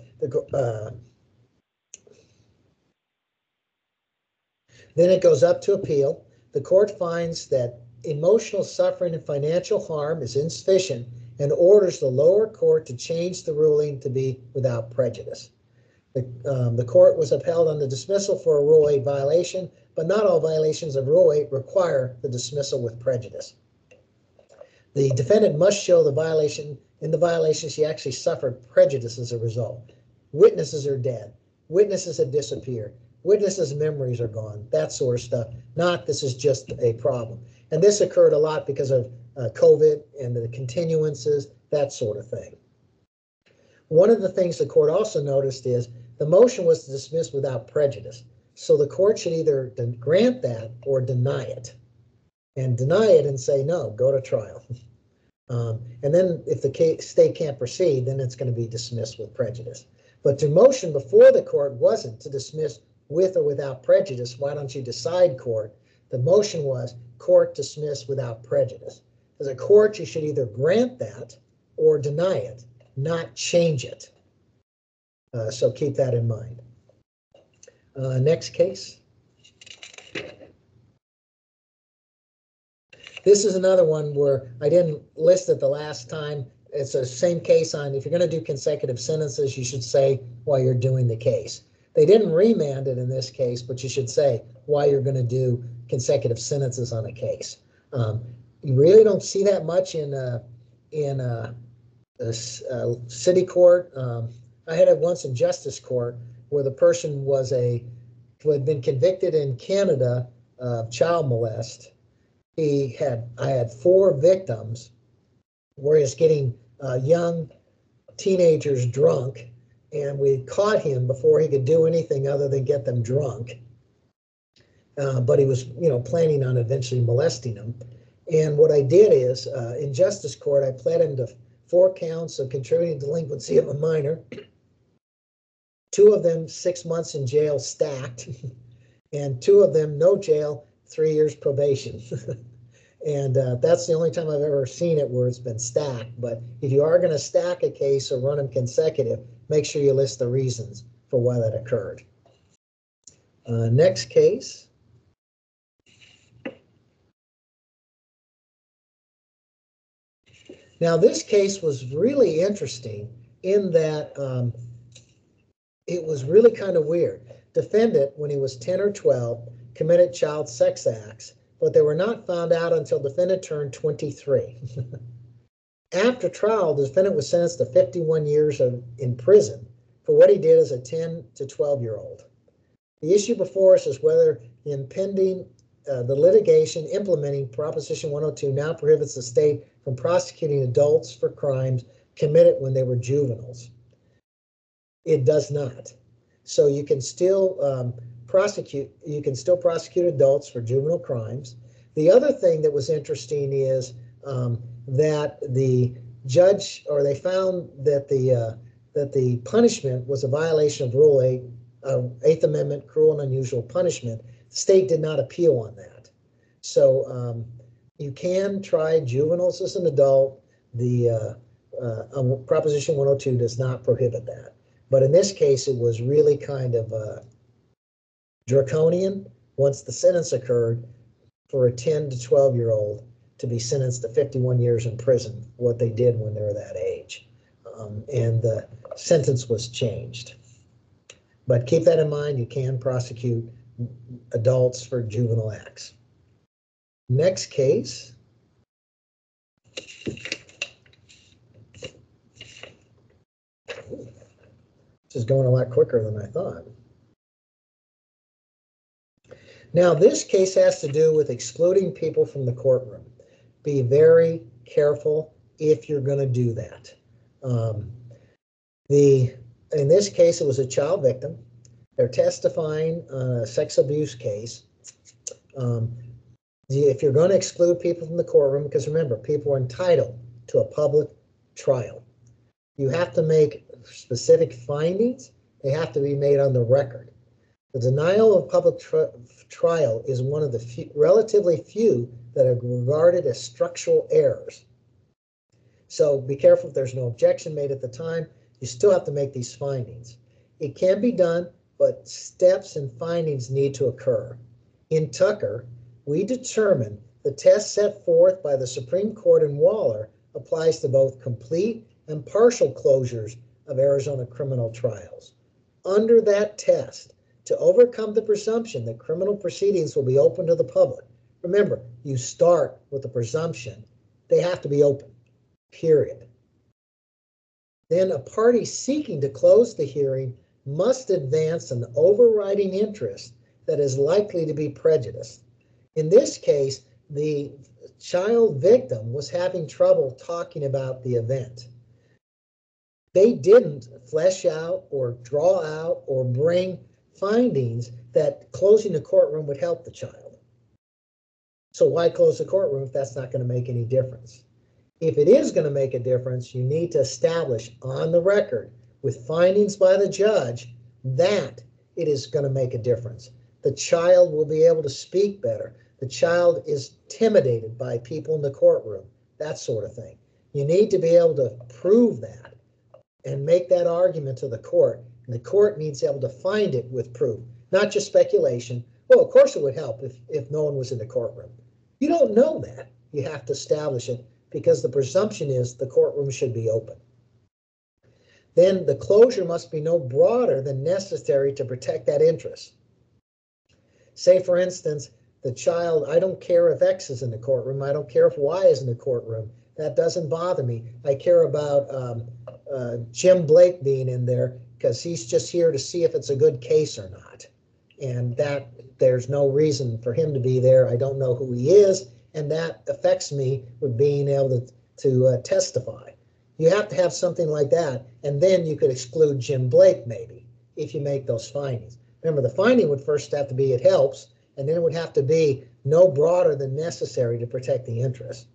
then it goes up to appeal. The court finds that emotional suffering and financial harm is insufficient and orders the lower court to change the ruling to be without prejudice. The court was upheld on the dismissal for a Rule 8 violation, but not all violations of Rule 8 require the dismissal with prejudice. The defendant must show the violation. In the violation, she actually suffered prejudice as a result. Witnesses are dead. Witnesses have disappeared. Witnesses' memories are gone. That sort of stuff. Not this is just a problem. And this occurred a lot because of COVID and the continuances, that sort of thing. One of the things the court also noticed is the motion was to dismiss without prejudice. So the court should either grant that or deny it. And deny it and say, no, go to trial. And then if the state can't proceed, then it's going to be dismissed with prejudice. But the motion before the court wasn't to dismiss with or without prejudice. Why don't you decide, court? The motion was court dismiss without prejudice. As a court, you should either grant that or deny it, not change it. So keep that in mind. Next case. This is another one where I didn't list it the last time. It's the same case on if you're going to do consecutive sentences, you should say why you're doing the case. They didn't remand it in this case, but you should say why you're going to do consecutive sentences on a case. You really don't see that much in city court. I had it once in justice court where the person was who had been convicted in Canada of child molest. I had 4 victims where he was getting young teenagers drunk, and we caught him before he could do anything other than get them drunk. But he was, planning on eventually molesting them. And what I did is, in justice court, I pled him to 4 counts of contributing delinquency of a minor. 2 of them 6 months in jail stacked, and 2 of them no jail, 3 years probation. And that's the only time I've ever seen it where it's been stacked. But if you are going to stack a case or run them consecutive, make sure you list the reasons for why that occurred. Next case. Now, this case was really interesting in that it was really kind of weird. Defendant, when he was 10 or 12, committed child sex acts, but they were not found out until defendant turned 23. After trial, the defendant was sentenced to 51 years in prison for what he did as a 10 to 12-year-old. The issue before us is whether the litigation implementing Proposition 102 now prohibits the state from prosecuting adults for crimes committed when they were juveniles. It does not. So you can still prosecute adults for juvenile crimes. The other thing that was interesting is that the judge, or they found that the punishment was a violation of Rule 8, 8th Amendment, cruel and unusual punishment. The state did not appeal on that. So you can try juveniles as an adult. The Proposition 102 does not prohibit that. But in this case, it was really kind of draconian once the sentence occurred for a 10 to 12-year-old to be sentenced to 51 years in prison, what they did when they were that age. And the sentence was changed. But keep that in mind, you can prosecute adults for juvenile acts. Next case. This is going a lot quicker than I thought. Now, this case has to do with excluding people from the courtroom. Be very careful if you're going to do that. In this case, it was a child victim. They're testifying on a sex abuse case. If you're going to exclude people from the courtroom, because remember, people are entitled to a public trial. You have to make specific findings. They have to be made on the record. The denial of public trial is one of the relatively few that are regarded as structural errors. So be careful if there's no objection made at the time. You still have to make these findings. It can be done, but steps and findings need to occur. In Tucker, we determined the test set forth by the Supreme Court in Waller applies to both complete and partial closures of Arizona criminal trials. Under that test, to overcome the presumption that criminal proceedings will be open to the public, remember, you start with the presumption they have to be open, period. Then a party seeking to close the hearing must advance an overriding interest that is likely to be prejudiced. In this case, the child victim was having trouble talking about the event. They didn't flesh out or draw out or bring findings that closing the courtroom would help the child. So why close the courtroom if that's not going to make any difference? If it is going to make a difference, you need to establish on the record with findings by the judge that it is going to make a difference. The child will be able to speak better. The child is intimidated by people in the courtroom, that sort of thing. You need to be able to prove that and make that argument to the court. And the court needs to be able to find it with proof, not just speculation. Well, of course it would help if no one was in the courtroom. You don't know that. You have to establish it because the presumption is the courtroom should be open. Then the closure must be no broader than necessary to protect that interest. Say, for instance, the child, I don't care if X is in the courtroom. I don't care if Y is in the courtroom. That doesn't bother me. I care about Jim Blake being in there because he's just here to see if it's a good case or not. And that there's no reason for him to be there. I don't know who he is, and that affects me with being able to testify. You have to have something like that, and then you could exclude Jim Blake maybe if you make those findings. Remember, the finding would first have to be it helps, and then it would have to be no broader than necessary to protect the interest.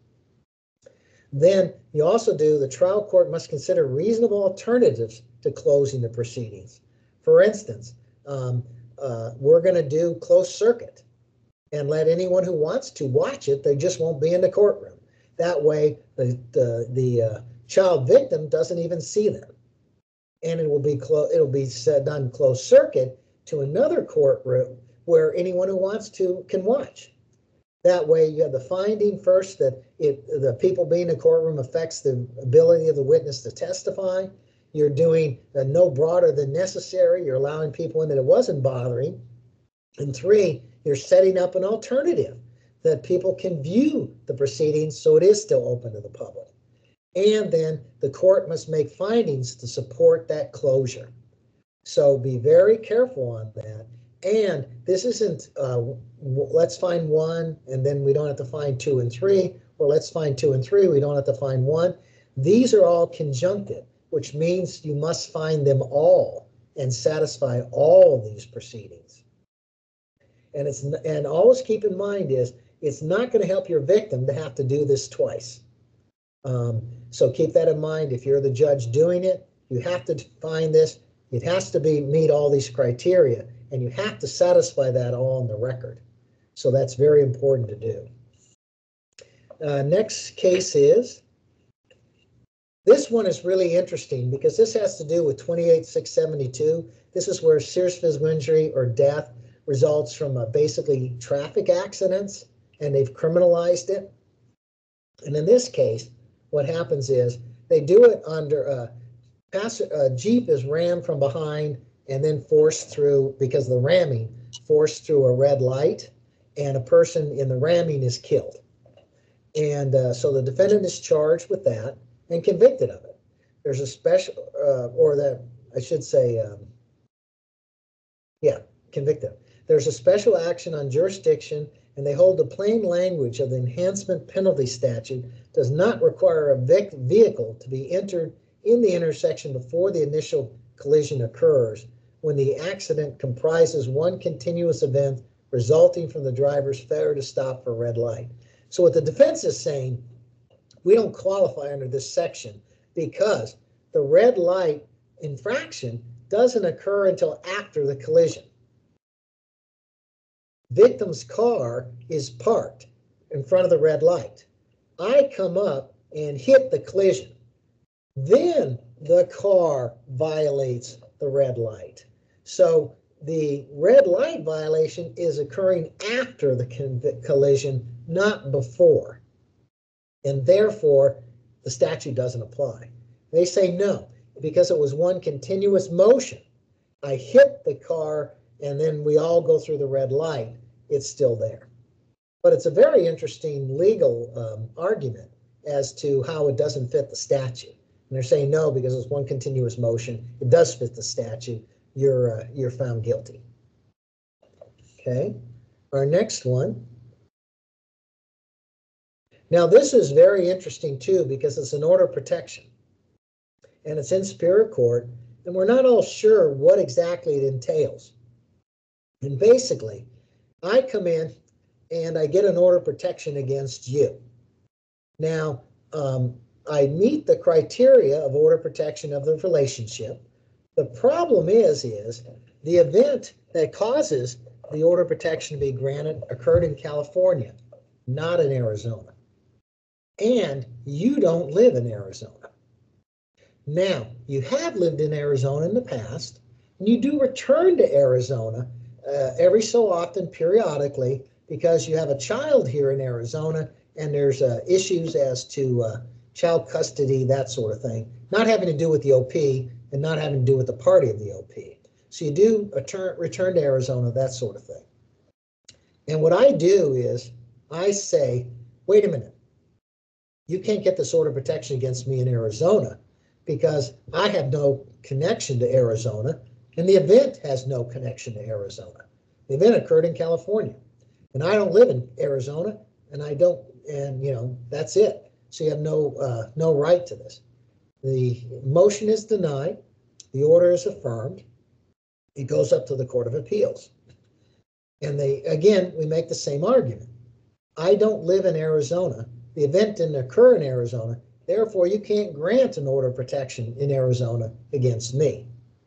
Then you also the trial court must consider reasonable alternatives to closing the proceedings. For instance, we're going to do closed circuit and let anyone who wants to watch it, they just won't be in the courtroom. That way the child victim doesn't even see them. And it'll be done closed circuit to another courtroom where anyone who wants to can watch. That way you have the finding first that the people being in the courtroom affects the ability of the witness to testify. You're doing no broader than necessary. You're allowing people in that it wasn't bothering. And 3, you're setting up an alternative that people can view the proceedings so it is still open to the public. And then the court must make findings to support that closure. So be very careful on that. And this isn't, let's find 1, and then we don't have to find 2 and 3, or let's find 2 and 3, we don't have to find 1. These are all conjunctive, which means you must find them all and satisfy all of these proceedings. And always keep in mind it's not going to help your victim to have to do this twice. So keep that in mind. If you're the judge doing it, you have to find this. It has to meet all these criteria, and you have to satisfy that all on the record. So that's very important to do. Next case this one is really interesting because this has to do with 28-672. This is where serious physical injury or death results from basically traffic accidents, and they've criminalized it. And in this case, what happens is they do it under a Jeep is rammed from behind and then forced through, because of the ramming, forced through a red light, and a person in the ramming is killed. And so the defendant is charged with that and convicted of it. There's a special, convicted. There's a special action on jurisdiction, and they hold the plain language of the enhancement penalty statute does not require a vehicle to be entered in the intersection before the initial collision occurs when the accident comprises one continuous event resulting from the driver's failure to stop for a red light. So what the defense is saying, we don't qualify under this section because the red light infraction doesn't occur until after the collision. Victim's car is parked in front of the red light. I come up and hit the collision. Then the car violates the red light. So the red light violation is occurring after the collision, not before. And therefore, the statute doesn't apply. They say no, because it was one continuous motion. I hit the car and then we all go through the red light. It's still there. But it's a very interesting legal argument as to how it doesn't fit the statute. And they're saying no, because it's one continuous motion. It does fit the statute. You're found guilty. Okay, our next one. Now this is very interesting too, because it's an order of protection and it's in Superior Court, and we're not all sure what exactly it entails. And basically, I come in and I get an order of protection against you. Now, I meet the criteria of order of protection of the relationship. The problem is the event that causes the order of protection to be granted occurred in California, not in Arizona. And you don't live in Arizona. Now, you have lived in Arizona in the past, and you do return to Arizona every so often, periodically, because you have a child here in Arizona, and there's issues as to child custody, that sort of thing, not having to do with the OP and not having to do with the party of the OP. So you do return to Arizona, that sort of thing. And what I do is I say, wait a minute, you can't get this order of protection against me in Arizona because I have no connection to Arizona, and the event has no connection to Arizona. The event occurred in California, and I don't live in Arizona, and I don't, and you know, that's it. So you have no right to this. The motion is denied, the order is affirmed, it goes up to the Court of Appeals. And again, we make the same argument. I don't live in Arizona. The event didn't occur in Arizona. Therefore, you can't grant an order of protection in Arizona against me.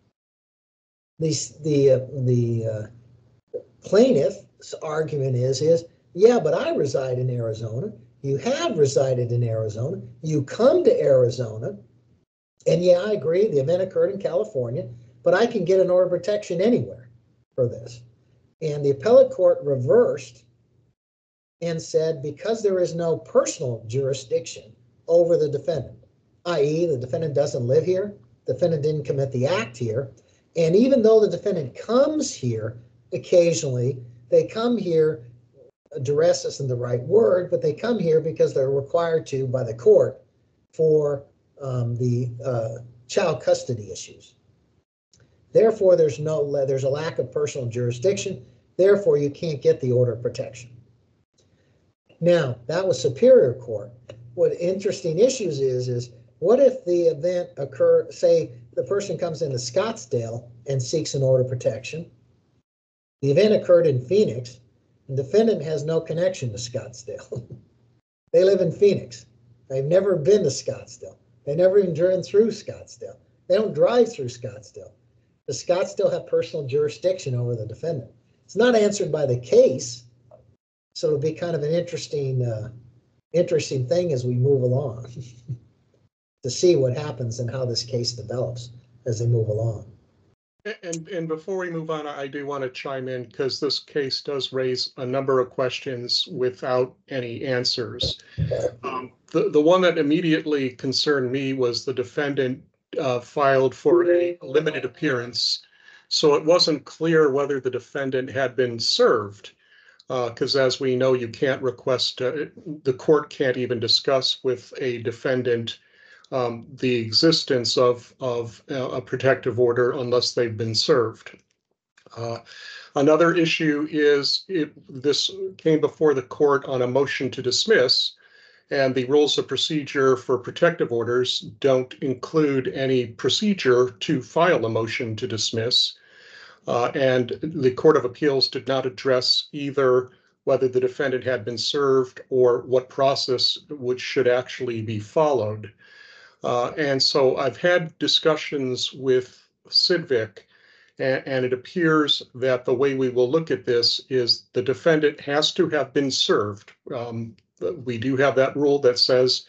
The plaintiff's argument is, yeah, but I reside in Arizona. You have resided in Arizona. You come to Arizona. And yeah, I agree, the event occurred in California, but I can get an order of protection anywhere for this. And the appellate court reversed and said, because there is no personal jurisdiction over the defendant, i.e. the defendant doesn't live here, the defendant didn't commit the act here, and even though the defendant comes here occasionally, they come here, duress isn't the right word, but they come here because they're required to by the court for the child custody issues. Therefore, there's a lack of personal jurisdiction. Therefore, you can't get the order of protection. Now, that was Superior Court. What interesting issues is what if the event occur, say the person comes into Scottsdale and seeks an order of protection. The event occurred in Phoenix, and the defendant has no connection to Scottsdale. They live in Phoenix. They've never been to Scottsdale. They never even driven through Scottsdale. They don't drive through Scottsdale. Does Scottsdale have personal jurisdiction over the defendant? It's not answered by the case, so it'll be kind of an interesting thing as we move along to see what happens and how this case develops as they move along. And before we move on, I do want to chime in because this case does raise a number of questions without any answers. The one that immediately concerned me was the defendant filed for a limited appearance. So it wasn't clear whether the defendant had been served, because as we know, you can't request, the court can't even discuss with a defendant the existence of a protective order unless they've been served. Another issue is this came before the court on a motion to dismiss, and the rules of procedure for protective orders don't include any procedure to file a motion to dismiss. And the Court of Appeals did not address either whether the defendant had been served or what process which should actually be followed. And so I've had discussions with CIDVIC, and it appears that the way we will look at this is the defendant has to have been served. We do have that rule that says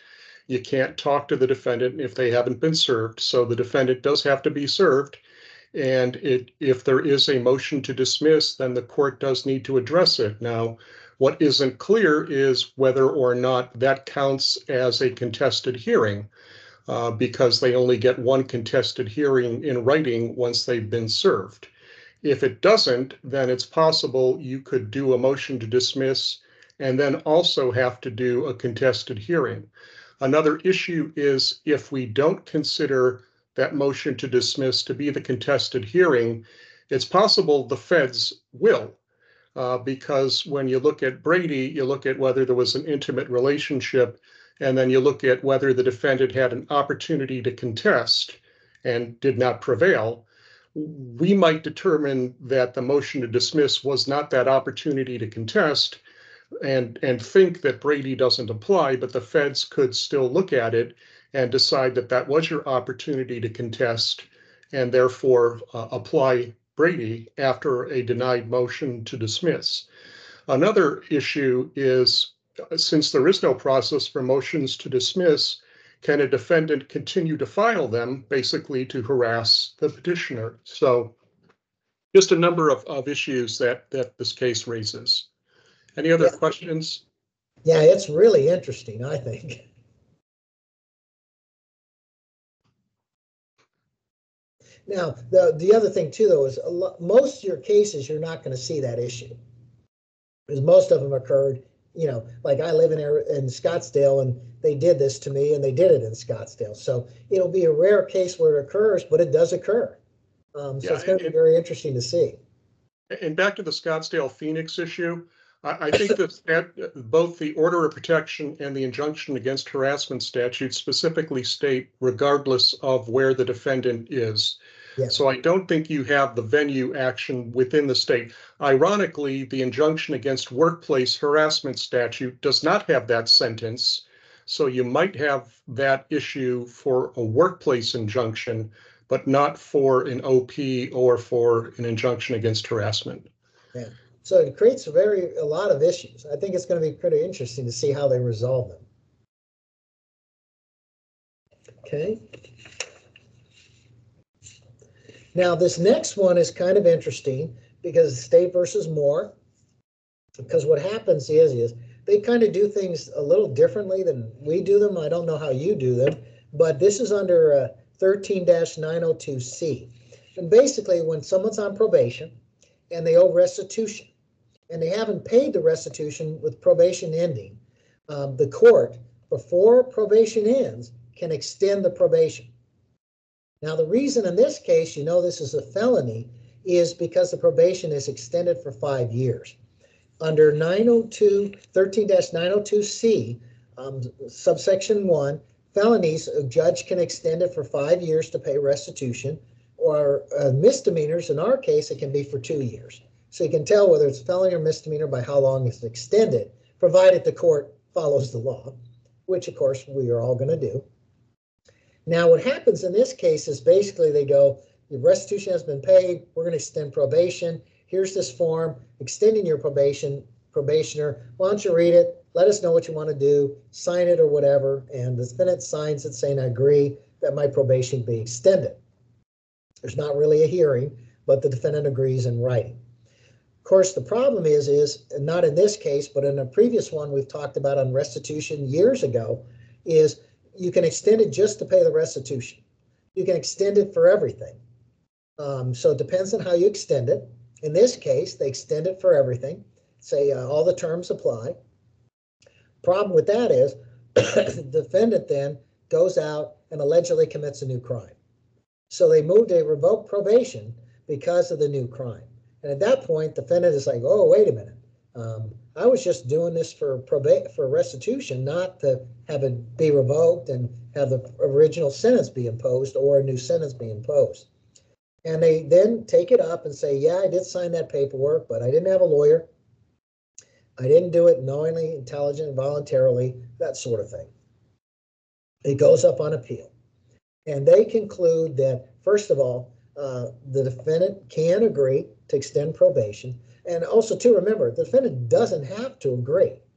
You can't talk to the defendant if they haven't been served. So the defendant does have to be served. And if there is a motion to dismiss, then the court does need to address it. Now, what isn't clear is whether or not that counts as a contested hearing, because they only get one contested hearing in writing once they've been served. If it doesn't, then it's possible you could do a motion to dismiss and then also have to do a contested hearing. Another issue is if we don't consider that motion to dismiss to be the contested hearing, it's possible the feds will, because when you look at Brady, you look at whether there was an intimate relationship, and then you look at whether the defendant had an opportunity to contest and did not prevail. We might determine that the motion to dismiss was not that opportunity to contest and think that Brady doesn't apply, but the feds could still look at it and decide that that was your opportunity to contest and therefore apply Brady after a denied motion to dismiss. Another issue is, since there is no process for motions to dismiss, can a defendant continue to file them basically to harass the petitioner? So just a number of issues that this case raises. Any other questions? Yeah, it's really interesting, I think. Now, the other thing too, though, is most of your cases, you're not going to see that issue, because most of them occurred, you know, like I live in Scottsdale, and they did this to me, and they did it in Scottsdale. So it'll be a rare case where it occurs, but it does occur. So it's going to be very interesting to see. And back to the Scottsdale Phoenix issue, I think that both the order of protection and the injunction against harassment statute specifically state regardless of where the defendant is. Yeah. So I don't think you have the venue action within the state. Ironically, the injunction against workplace harassment statute does not have that sentence. So you might have that issue for a workplace injunction, but not for an OP or for an injunction against harassment. Yeah. So it creates a lot of issues. I think it's going to be pretty interesting to see how they resolve them. Okay. Now this next one is kind of interesting because State versus Moore. Because what happens is they kind of do things a little differently than we do them. I don't know how you do them, but this is under 13-902C. And basically, when someone's on probation and they owe restitution, and they haven't paid the restitution with probation ending, the court, before probation ends, can extend the probation. Now, the reason in this case, you know, this is a felony is because the probation is extended for 5 years. Under 13-902C, subsection 1, felonies, a judge can extend it for 5 years to pay restitution, or misdemeanors, in our case, it can be for 2 years. So you can tell whether it's felony or misdemeanor by how long it's extended, provided the court follows the law, which of course we are all going to do. Now what happens in this case is basically they go, the restitution has been paid, we're going to extend probation. Here's this form, extending your probation, probationer. Why don't you read it? Let us know what you want to do, sign it or whatever. And the defendant signs it saying, I agree that my probation be extended. There's not really a hearing, but the defendant agrees in writing. Of course, the problem is not in this case, but in a previous one we've talked about on restitution years ago, is you can extend it just to pay the restitution. You can extend it for everything. So it depends on how you extend it. In this case, they extend it for everything. Say all the terms apply. Problem with that is the defendant then goes out and allegedly commits a new crime. So they revoke probation because of the new crime. And at that point, the defendant is like, oh, wait a minute. I was just doing this for restitution, not to have it be revoked and have the original sentence be imposed or a new sentence be imposed. And they then take it up and say, yeah, I did sign that paperwork, but I didn't have a lawyer. I didn't do it knowingly, intelligently, voluntarily, that sort of thing. It goes up on appeal. And they conclude that, first of all, the defendant can agree to extend probation. And also, to remember, the defendant doesn't have to agree.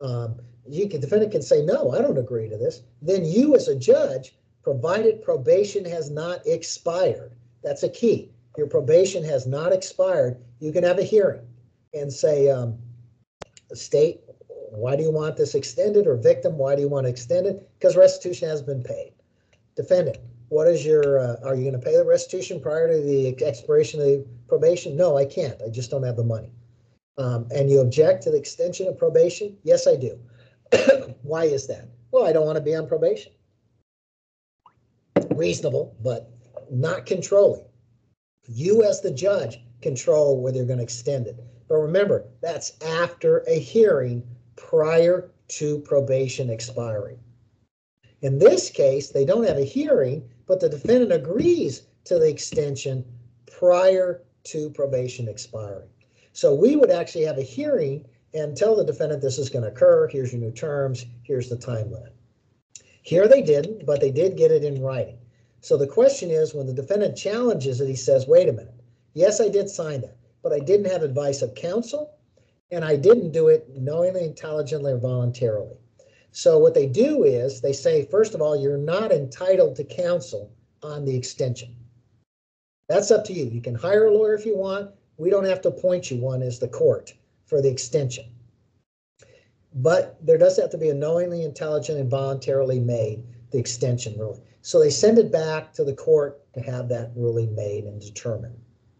Defendant can say, no, I don't agree to this. Then you as a judge, provided probation has not expired, that's a key. Your probation has not expired, you can have a hearing and say, state, why do you want this extended? Or victim, why do you want to extend it? Because restitution has been paid. Defendant, what is your, are you going to pay the restitution prior to the expiration of the probation? No, I can't. I just don't have the money. And you object to the extension of probation? Yes, I do. Why is that? Well, I don't want to be on probation. Reasonable, but not controlling. You as the judge control whether you're going to extend it. But remember, that's after a hearing prior to probation expiring. In this case, they don't have a hearing, but the defendant agrees to the extension prior to probation expiring. So we would actually have a hearing and tell the defendant this is going to occur, here's your new terms, here's the time limit. Here they didn't, but they did get it in writing. So the question is, when the defendant challenges it, he says, wait a minute, yes, I did sign that, but I didn't have advice of counsel, and I didn't do it knowingly, intelligently, or voluntarily. So what they do is they say, first of all, you're not entitled to counsel on the extension. That's up to you. You can hire a lawyer if you want. We don't have to appoint you one as the court for the extension. But there does have to be a knowingly, intelligent, and voluntarily made, the extension ruling. So they send it back to the court to have that ruling made and determined.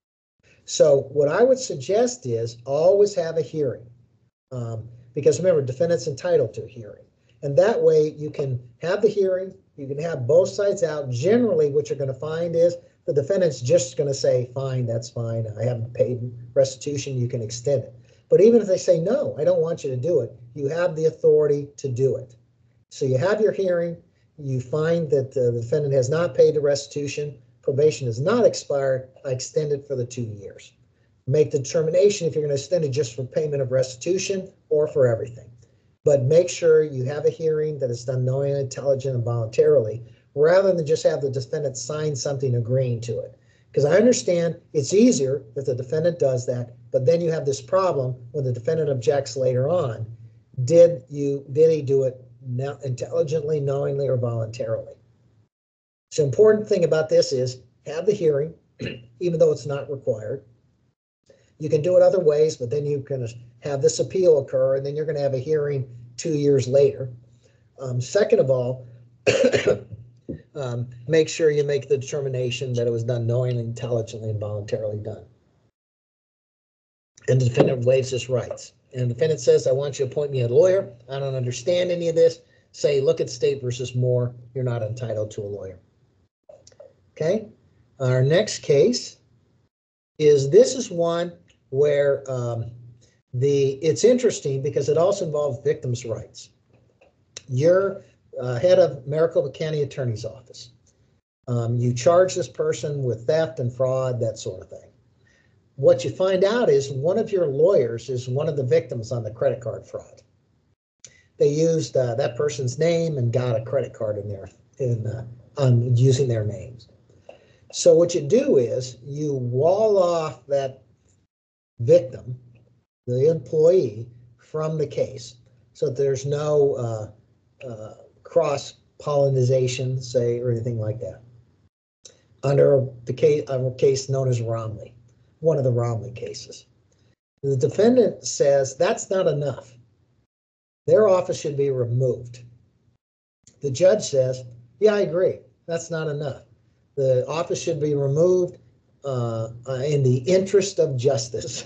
So what I would suggest is always have a hearing. Because remember, defendant's entitled to a hearing. And that way you can have the hearing, you can have both sides out. Generally, what you're going to find is the defendant's just going to say, fine, that's fine. I haven't paid restitution, you can extend it. But even if they say, no, I don't want you to do it, you have the authority to do it. So you have your hearing, you find that the defendant has not paid the restitution, probation has not expired, I extend it for the 2 years. Make the determination if you're going to extend it just for payment of restitution or for everything. But make sure you have a hearing that is done knowingly, intelligent, and voluntarily, rather than just have the defendant sign something agreeing to it. Because I understand it's easier if the defendant does that, but then you have this problem when the defendant objects later on. Did he do it intelligently, knowingly, or voluntarily? So important thing about this is have the hearing, even though it's not required. You can do it other ways, but then you can have this appeal occur, and then you're going to have a hearing 2 years later. Second of all, make sure you make the determination that it was done knowingly, intelligently, and voluntarily done. And the defendant waives his rights. And the defendant says, I want you to appoint me a lawyer. I don't understand any of this. Say, look at State versus Moore. You're not entitled to a lawyer. Okay. Our next case is, this is one where it's interesting because it also involves victims' rights. You're head of Maricopa County Attorney's Office. You charge this person with theft and fraud, that sort of thing. What you find out is one of your lawyers is one of the victims on the credit card fraud. They used that person's name and got a credit card in there on using their names. So what you do is you wall off that victim, the employee, from the case, so that there's no cross-pollination, say, or anything like that. Under the case known as Romley, one of the Romley cases. The defendant says that's not enough. Their office should be removed. The judge says, yeah, I agree, that's not enough. The office should be removed in the interest of justice,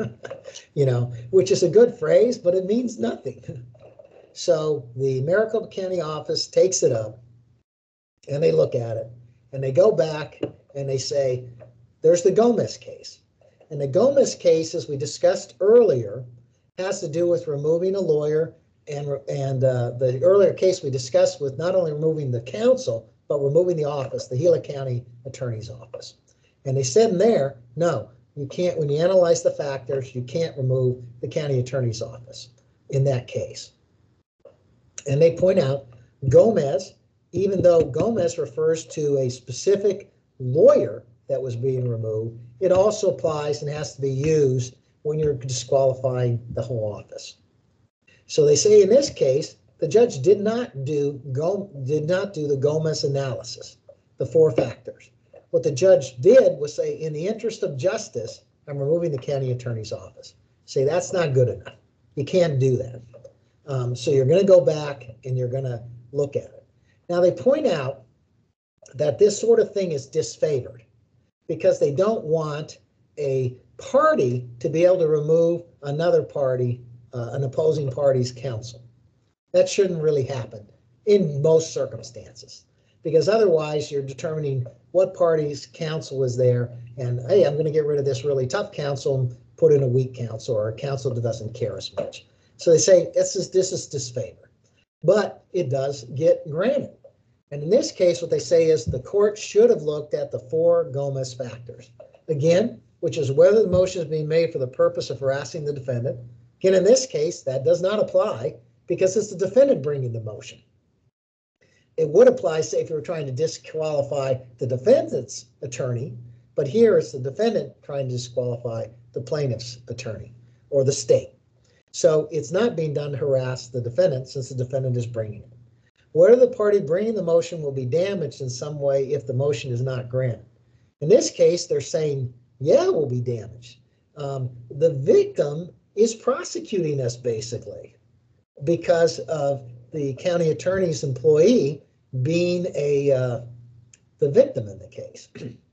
which is a good phrase, but it means nothing. So the Maricopa County office takes it up and they look at it and they go back and they say, there's the Gomez case. And the Gomez case, as we discussed earlier, has to do with removing a lawyer, and the earlier case we discussed with not only removing the counsel, but removing the office, the Gila County Attorney's Office. And they said in there, no, you can't, when you analyze the factors, you can't remove the county attorney's office in that case. And they point out Gomez, even though Gomez refers to a specific lawyer that was being removed, it also applies and has to be used when you're disqualifying the whole office. So they say in this case, the judge did not do the Gomez analysis, the 4 factors. What the judge did was say, in the interest of justice, I'm removing the county attorney's office. Say that's not good enough. You can't do that. So you're going to go back and you're going to look at it. Now they point out that this sort of thing is disfavored because they don't want a party to be able to remove another party, an opposing party's counsel. That shouldn't really happen in most circumstances, because otherwise you're determining what party's counsel is there, and hey, I'm going to get rid of this really tough counsel and put in a weak counsel or a counsel that doesn't care as much. So they say this is disfavor, but it does get granted. And in this case, what they say is the court should have looked at the 4 Gomez factors. Again, which is whether the motion is being made for the purpose of harassing the defendant. Again, in this case, that does not apply because it's the defendant bringing the motion. It would apply, say, if you were trying to disqualify the defendant's attorney, but here it's the defendant trying to disqualify the plaintiff's attorney or the state. So it's not being done to harass the defendant since the defendant is bringing it. Whether the party bringing the motion will be damaged in some way if the motion is not granted. In this case, they're saying, yeah, it will be damaged. The victim is prosecuting us basically because of the county attorney's employee being the victim in the case.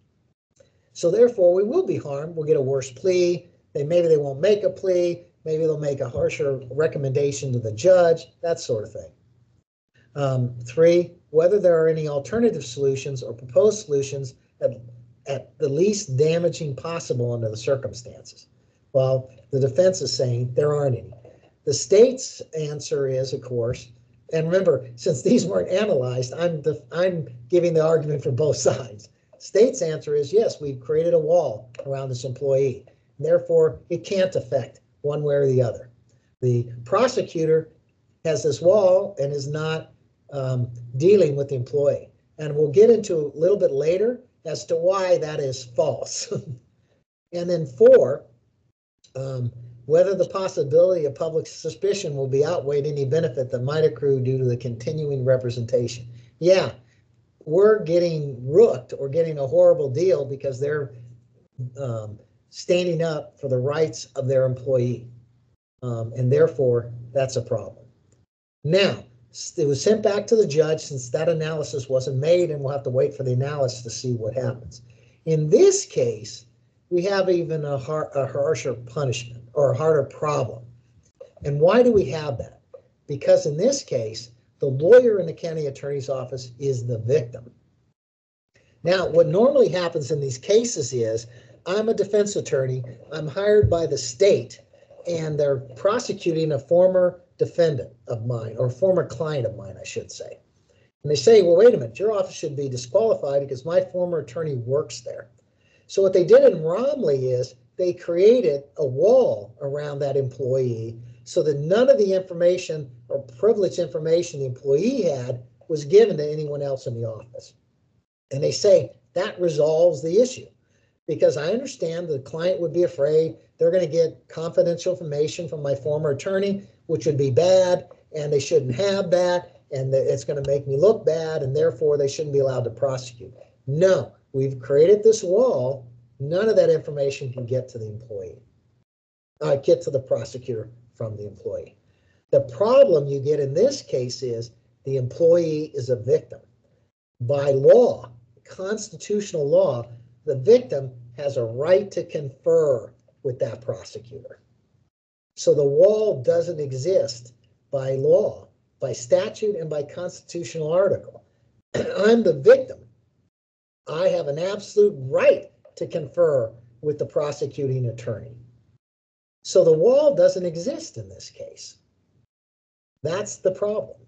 So therefore, we will be harmed. We'll get a worse plea. Maybe they won't make a plea. Maybe they'll make a harsher recommendation to the judge, that sort of thing. 3, whether there are any alternative solutions or proposed solutions at the least damaging possible under the circumstances. Well, the defense is saying there aren't any. The state's answer is, of course, and remember, since these weren't analyzed, I'm giving the argument for both sides. State's answer is, yes, we've created a wall around this employee. Therefore, it can't affect one way or the other. The prosecutor has this wall and is not dealing with the employee. And we'll get into a little bit later as to why that is false. And then 4, whether the possibility of public suspicion will be outweighed any benefit that might accrue due to the continuing representation. Yeah, we're getting rooked or getting a horrible deal because they're standing up for the rights of their employee. And therefore, that's a problem. Now, it was sent back to the judge since that analysis wasn't made, and we'll have to wait for the analysis to see what happens. In this case, we have even a harsher punishment or a harder problem. And why do we have that? Because in this case, the lawyer in the county attorney's office is the victim. Now, what normally happens in these cases is I'm a defense attorney, I'm hired by the state, and they're prosecuting a former defendant of mine, or former client of mine, I should say. And they say, well, wait a minute, your office should be disqualified because my former attorney works there. So what they did in Romley is they created a wall around that employee so that none of the information or privileged information the employee had was given to anyone else in the office. And they say that resolves the issue, because I understand the client would be afraid they're going to get confidential information from my former attorney, which would be bad, and they shouldn't have that, and it's going to make me look bad, and therefore they shouldn't be allowed to prosecute. No, we've created this wall. None of that information can get to the employee, get to the prosecutor from the employee. The problem you get in this case is the employee is a victim. By law, constitutional law, the victim has a right to confer with that prosecutor. So the wall doesn't exist by law, by statute, and by constitutional article. I'm the victim. I have an absolute right to confer with the prosecuting attorney. So the wall doesn't exist in this case. That's the problem.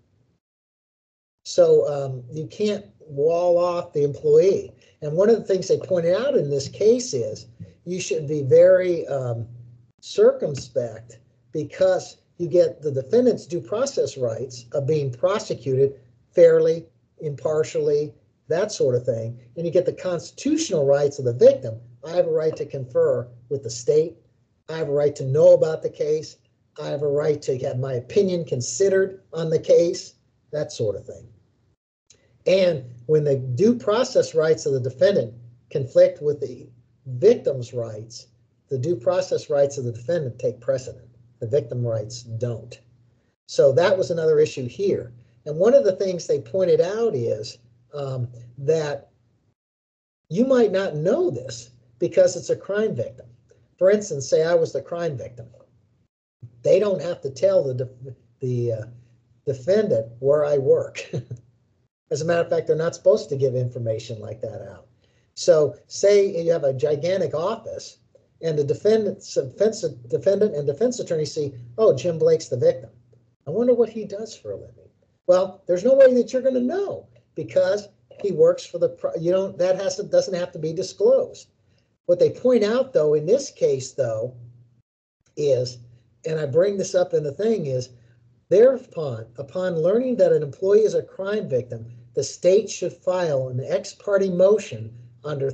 So you can't wall off the employee. And one of the things they pointed out in this case is you should be very circumspect, because you get the defendant's due process rights of being prosecuted fairly, impartially, that sort of thing. And you get the constitutional rights of the victim. I have a right to confer with the state. I have a right to know about the case. I have a right to have my opinion considered on the case, that sort of thing. And when the due process rights of the defendant conflict with the victim's rights, the due process rights of the defendant take precedent. The victim rights don't. So that was another issue here. And one of the things they pointed out is that you might not know this because it's a crime victim. For instance, say I was the crime victim. They don't have to tell the defendant where I work. As a matter of fact, they're not supposed to give information like that out. So say you have a gigantic office and the defendant and defense attorney see, oh, Jim Blake's the victim. I wonder what he does for a living. Well, there's no way that you're going to know because he works for the, doesn't have to be disclosed. What they point out, though, in this case, though, is, and I bring this up in the thing, is thereupon, upon learning that an employee is a crime victim, the state should file an ex parte motion under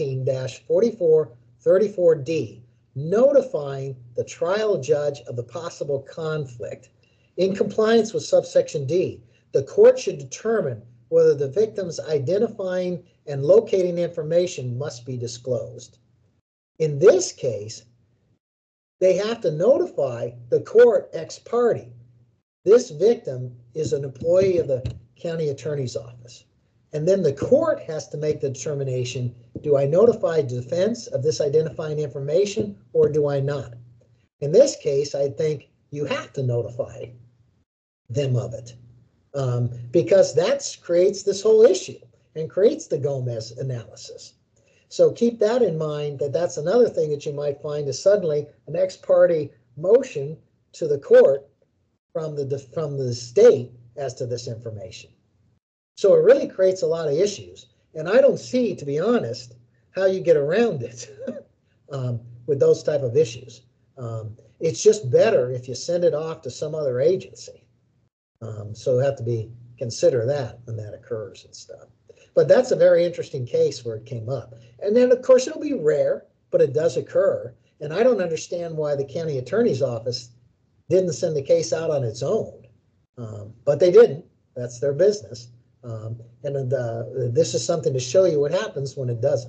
13-4434D, notifying the trial judge of the possible conflict. In compliance with subsection D, the court should determine whether the victim's identifying and locating information must be disclosed. In this case, they have to notify the court ex parte. This victim is an employee of the county attorney's office. And then the court has to make the determination, do I notify defense of this identifying information or do I not? In this case, I think you have to notify them of it because that creates this whole issue and creates the Gomez analysis. So keep that in mind, that that's another thing that you might find is suddenly an ex parte motion to the court from the state as to this information. So it really creates a lot of issues. And I don't see, to be honest, how you get around it with those type of issues. It's just better if you send it off to some other agency. So you have to consider that when that occurs and stuff. But that's a very interesting case where it came up. And then, of course, it'll be rare, but it does occur. And I don't understand why the county attorney's office didn't send the case out on its own. But they didn't. That's their business. This is something to show you what happens when it doesn't.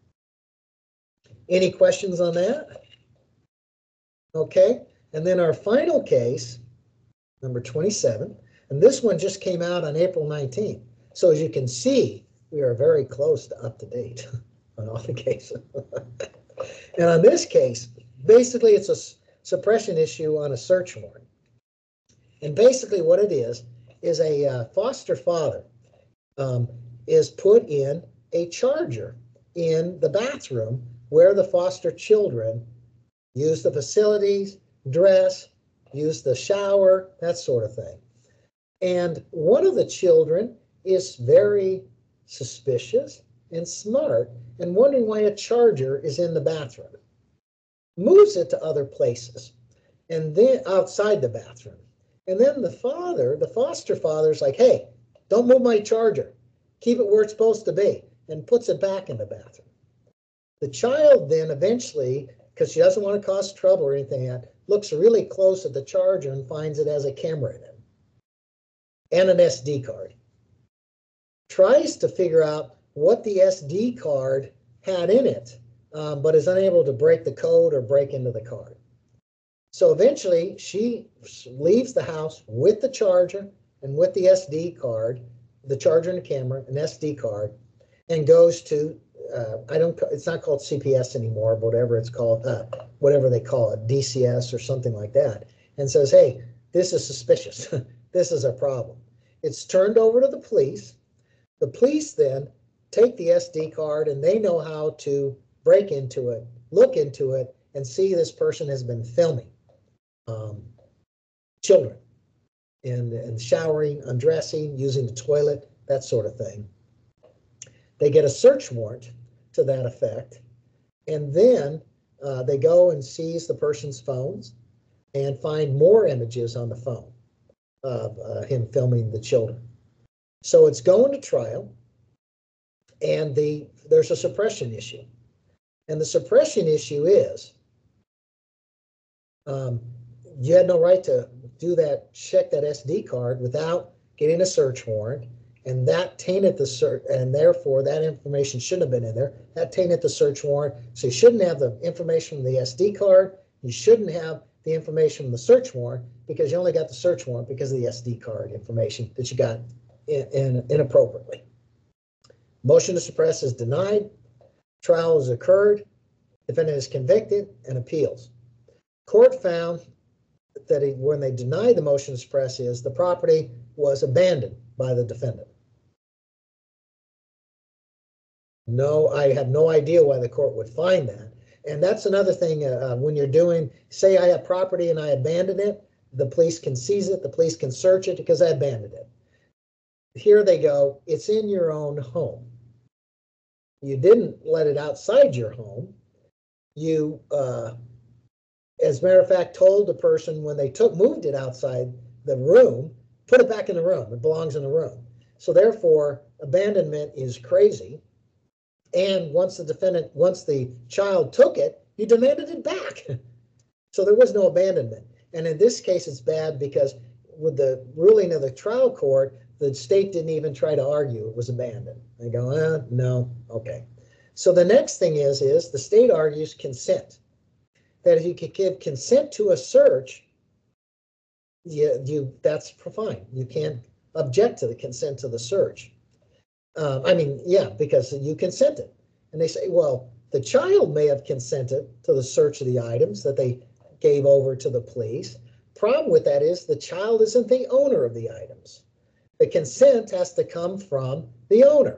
Any questions on that? Okay. And then our final case, number 27, and this one just came out on April 19th. So as you can see, we are very close to up to date on all the cases. And on this case, basically it's a suppression issue on a search warrant. And basically what it is a foster father is put in a charger in the bathroom where the foster children use the facilities, dress, use the shower, that sort of thing. And one of the children is very suspicious and smart and wondering why a charger is in the bathroom. Moves it to other places and then outside the bathroom. And then the foster father's like, hey, don't move my charger. Keep it where it's supposed to be, and puts it back in the bathroom. The child then eventually, because she doesn't want to cause trouble or anything, looks really close at the charger and finds it has a camera in it and an SD card. Tries to figure out what the SD card had in it, but is unable to break the code or break into the card. So eventually she leaves the house with the charger and with the SD card, the charger and the camera, an SD card, and goes to, it's not called CPS anymore, but whatever it's called, whatever they call it, DCS or something like that, and says, hey, this is suspicious. This is a problem. It's turned over to the police. The police then take the SD card and they know how to break into it, look into it, and see this person has been filming children and showering, undressing, using the toilet, that sort of thing. They get a search warrant to that effect, and then they go and seize the person's phones and find more images on the phone of him filming the children. So it's going to trial, and there's a suppression issue. And the suppression issue is you had no right to do that, check that SD card without getting a search warrant, and that tainted the search, and therefore that information shouldn't have been in there. That tainted the search warrant, so you shouldn't have the information from the SD card. You shouldn't have the information from the search warrant because you only got the search warrant because of the SD card information that you got inappropriately. Motion to suppress is denied. Trial has occurred. Defendant is convicted and appeals. Court found that when they denied the motion to suppress the property was abandoned by the defendant. No, I have no idea why the court would find that. And that's another thing when you're doing, say I have property and I abandon it, the police can seize it, the police can search it because I abandoned it. Here they go, it's in your own home. You didn't let it outside your home. You, as a matter of fact, told the person when they moved it outside the room, put it back in the room. It belongs in the room. So therefore, abandonment is crazy. And once the child took it, you demanded it back. So there was no abandonment. And in this case, it's bad because with the ruling of the trial court, the state didn't even try to argue it was abandoned. They go, no, okay. So the next thing is the state argues consent. That if you could give consent to a search, that's fine. You can't object to the consent to the search. Because you consented. And they say, well, the child may have consented to the search of the items that they gave over to the police. Problem with that is the child isn't the owner of the items. The consent has to come from the owner.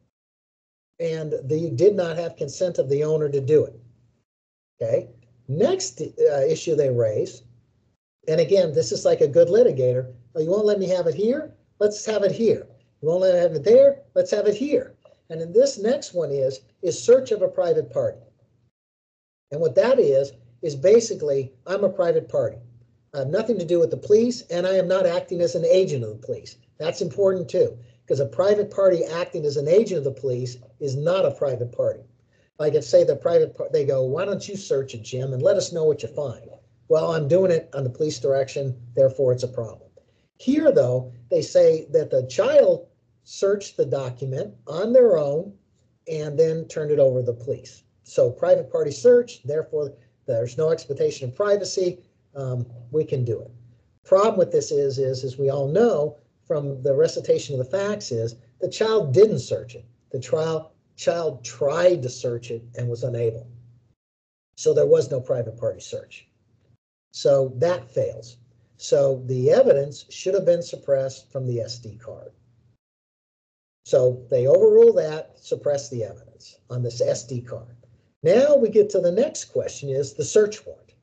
And you did not have consent of the owner to do it. Okay. Next issue they raise, and again, this is like a good litigator. Oh, you won't let me have it here? Let's have it here. You won't let me have it there? Let's have it here. And then this next one is search of a private party. And what that is basically, I'm a private party. I have nothing to do with the police, and I am not acting as an agent of the police. That's important too, because a private party acting as an agent of the police is not a private party. Like if say they go, why don't you search it, Jim, and let us know what you find? Well, I'm doing it on the police direction, therefore it's a problem. Here, though, they say that the child searched the document on their own and then turned it over to the police. So private party search, therefore there's no expectation of privacy. We can do it. Problem with this is we all know from the recitation of the facts is the child didn't search it. The child tried to search it and was unable. So there was no private party search. So that fails. So the evidence should have been suppressed from the SD card. So they overrule that, suppress the evidence on this SD card. Now we get to the next question is the search warrant.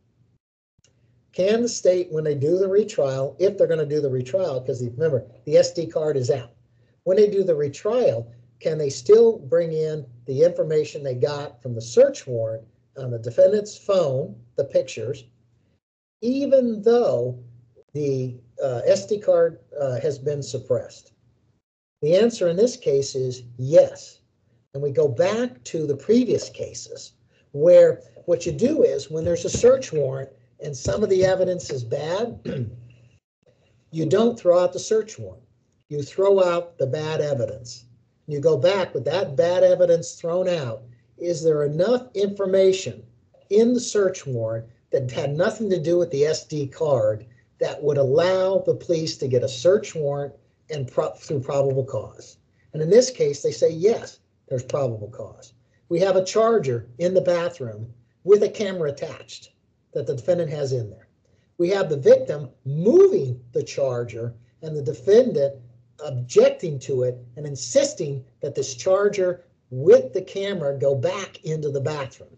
Can the state, when they do the retrial, if they're going to do the retrial, because remember, the SD card is out. When they do the retrial, can they still bring in the information they got from the search warrant on the defendant's phone, the pictures, even though the SD card has been suppressed? The answer in this case is yes. And we go back to the previous cases where what you do is when there's a search warrant and some of the evidence is bad, you don't throw out the search warrant. You throw out the bad evidence. You go back with that bad evidence thrown out. Is there enough information in the search warrant that had nothing to do with the SD card that would allow the police to get a search warrant and through probable cause? And in this case, they say, yes, there's probable cause. We have a charger in the bathroom with a camera attached that the defendant has in there. We have the victim moving the charger and the defendant objecting to it and insisting that this charger with the camera go back into the bathroom,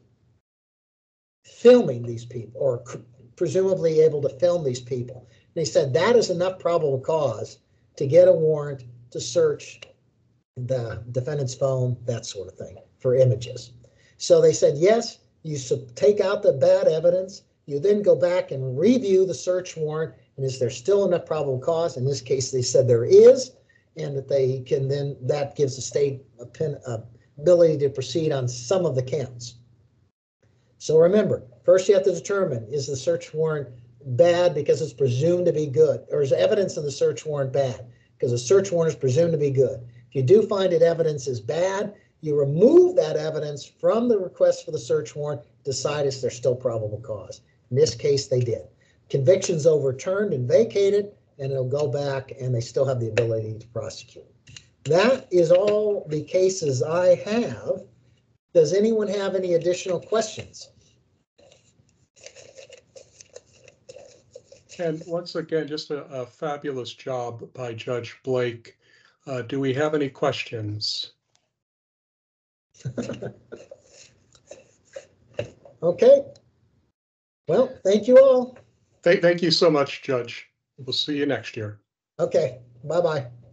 filming these people, or presumably able to film these people. And they said that is enough probable cause to get a warrant to search the defendant's phone, that sort of thing, for images. So they said, yes, you should take out the bad evidence. You then go back and review the search warrant. And is there still enough probable cause? In this case, they said there is, and that they can then, that gives the state ability to proceed on some of the counts. So remember, first you have to determine, is the search warrant bad because it's presumed to be good, or is evidence in the search warrant bad because the search warrant is presumed to be good. If you do find that evidence is bad, you remove that evidence from the request for the search warrant, decide if there's still probable cause. In this case, they did. Conviction's overturned and vacated, and it'll go back and they still have the ability to prosecute. That is all the cases I have. Does anyone have any additional questions? And once again, just a fabulous job by Judge Blake. Do we have any questions? Okay. Well, thank you all. Thank you so much, Judge. We'll see you next year. Okay. Bye-bye.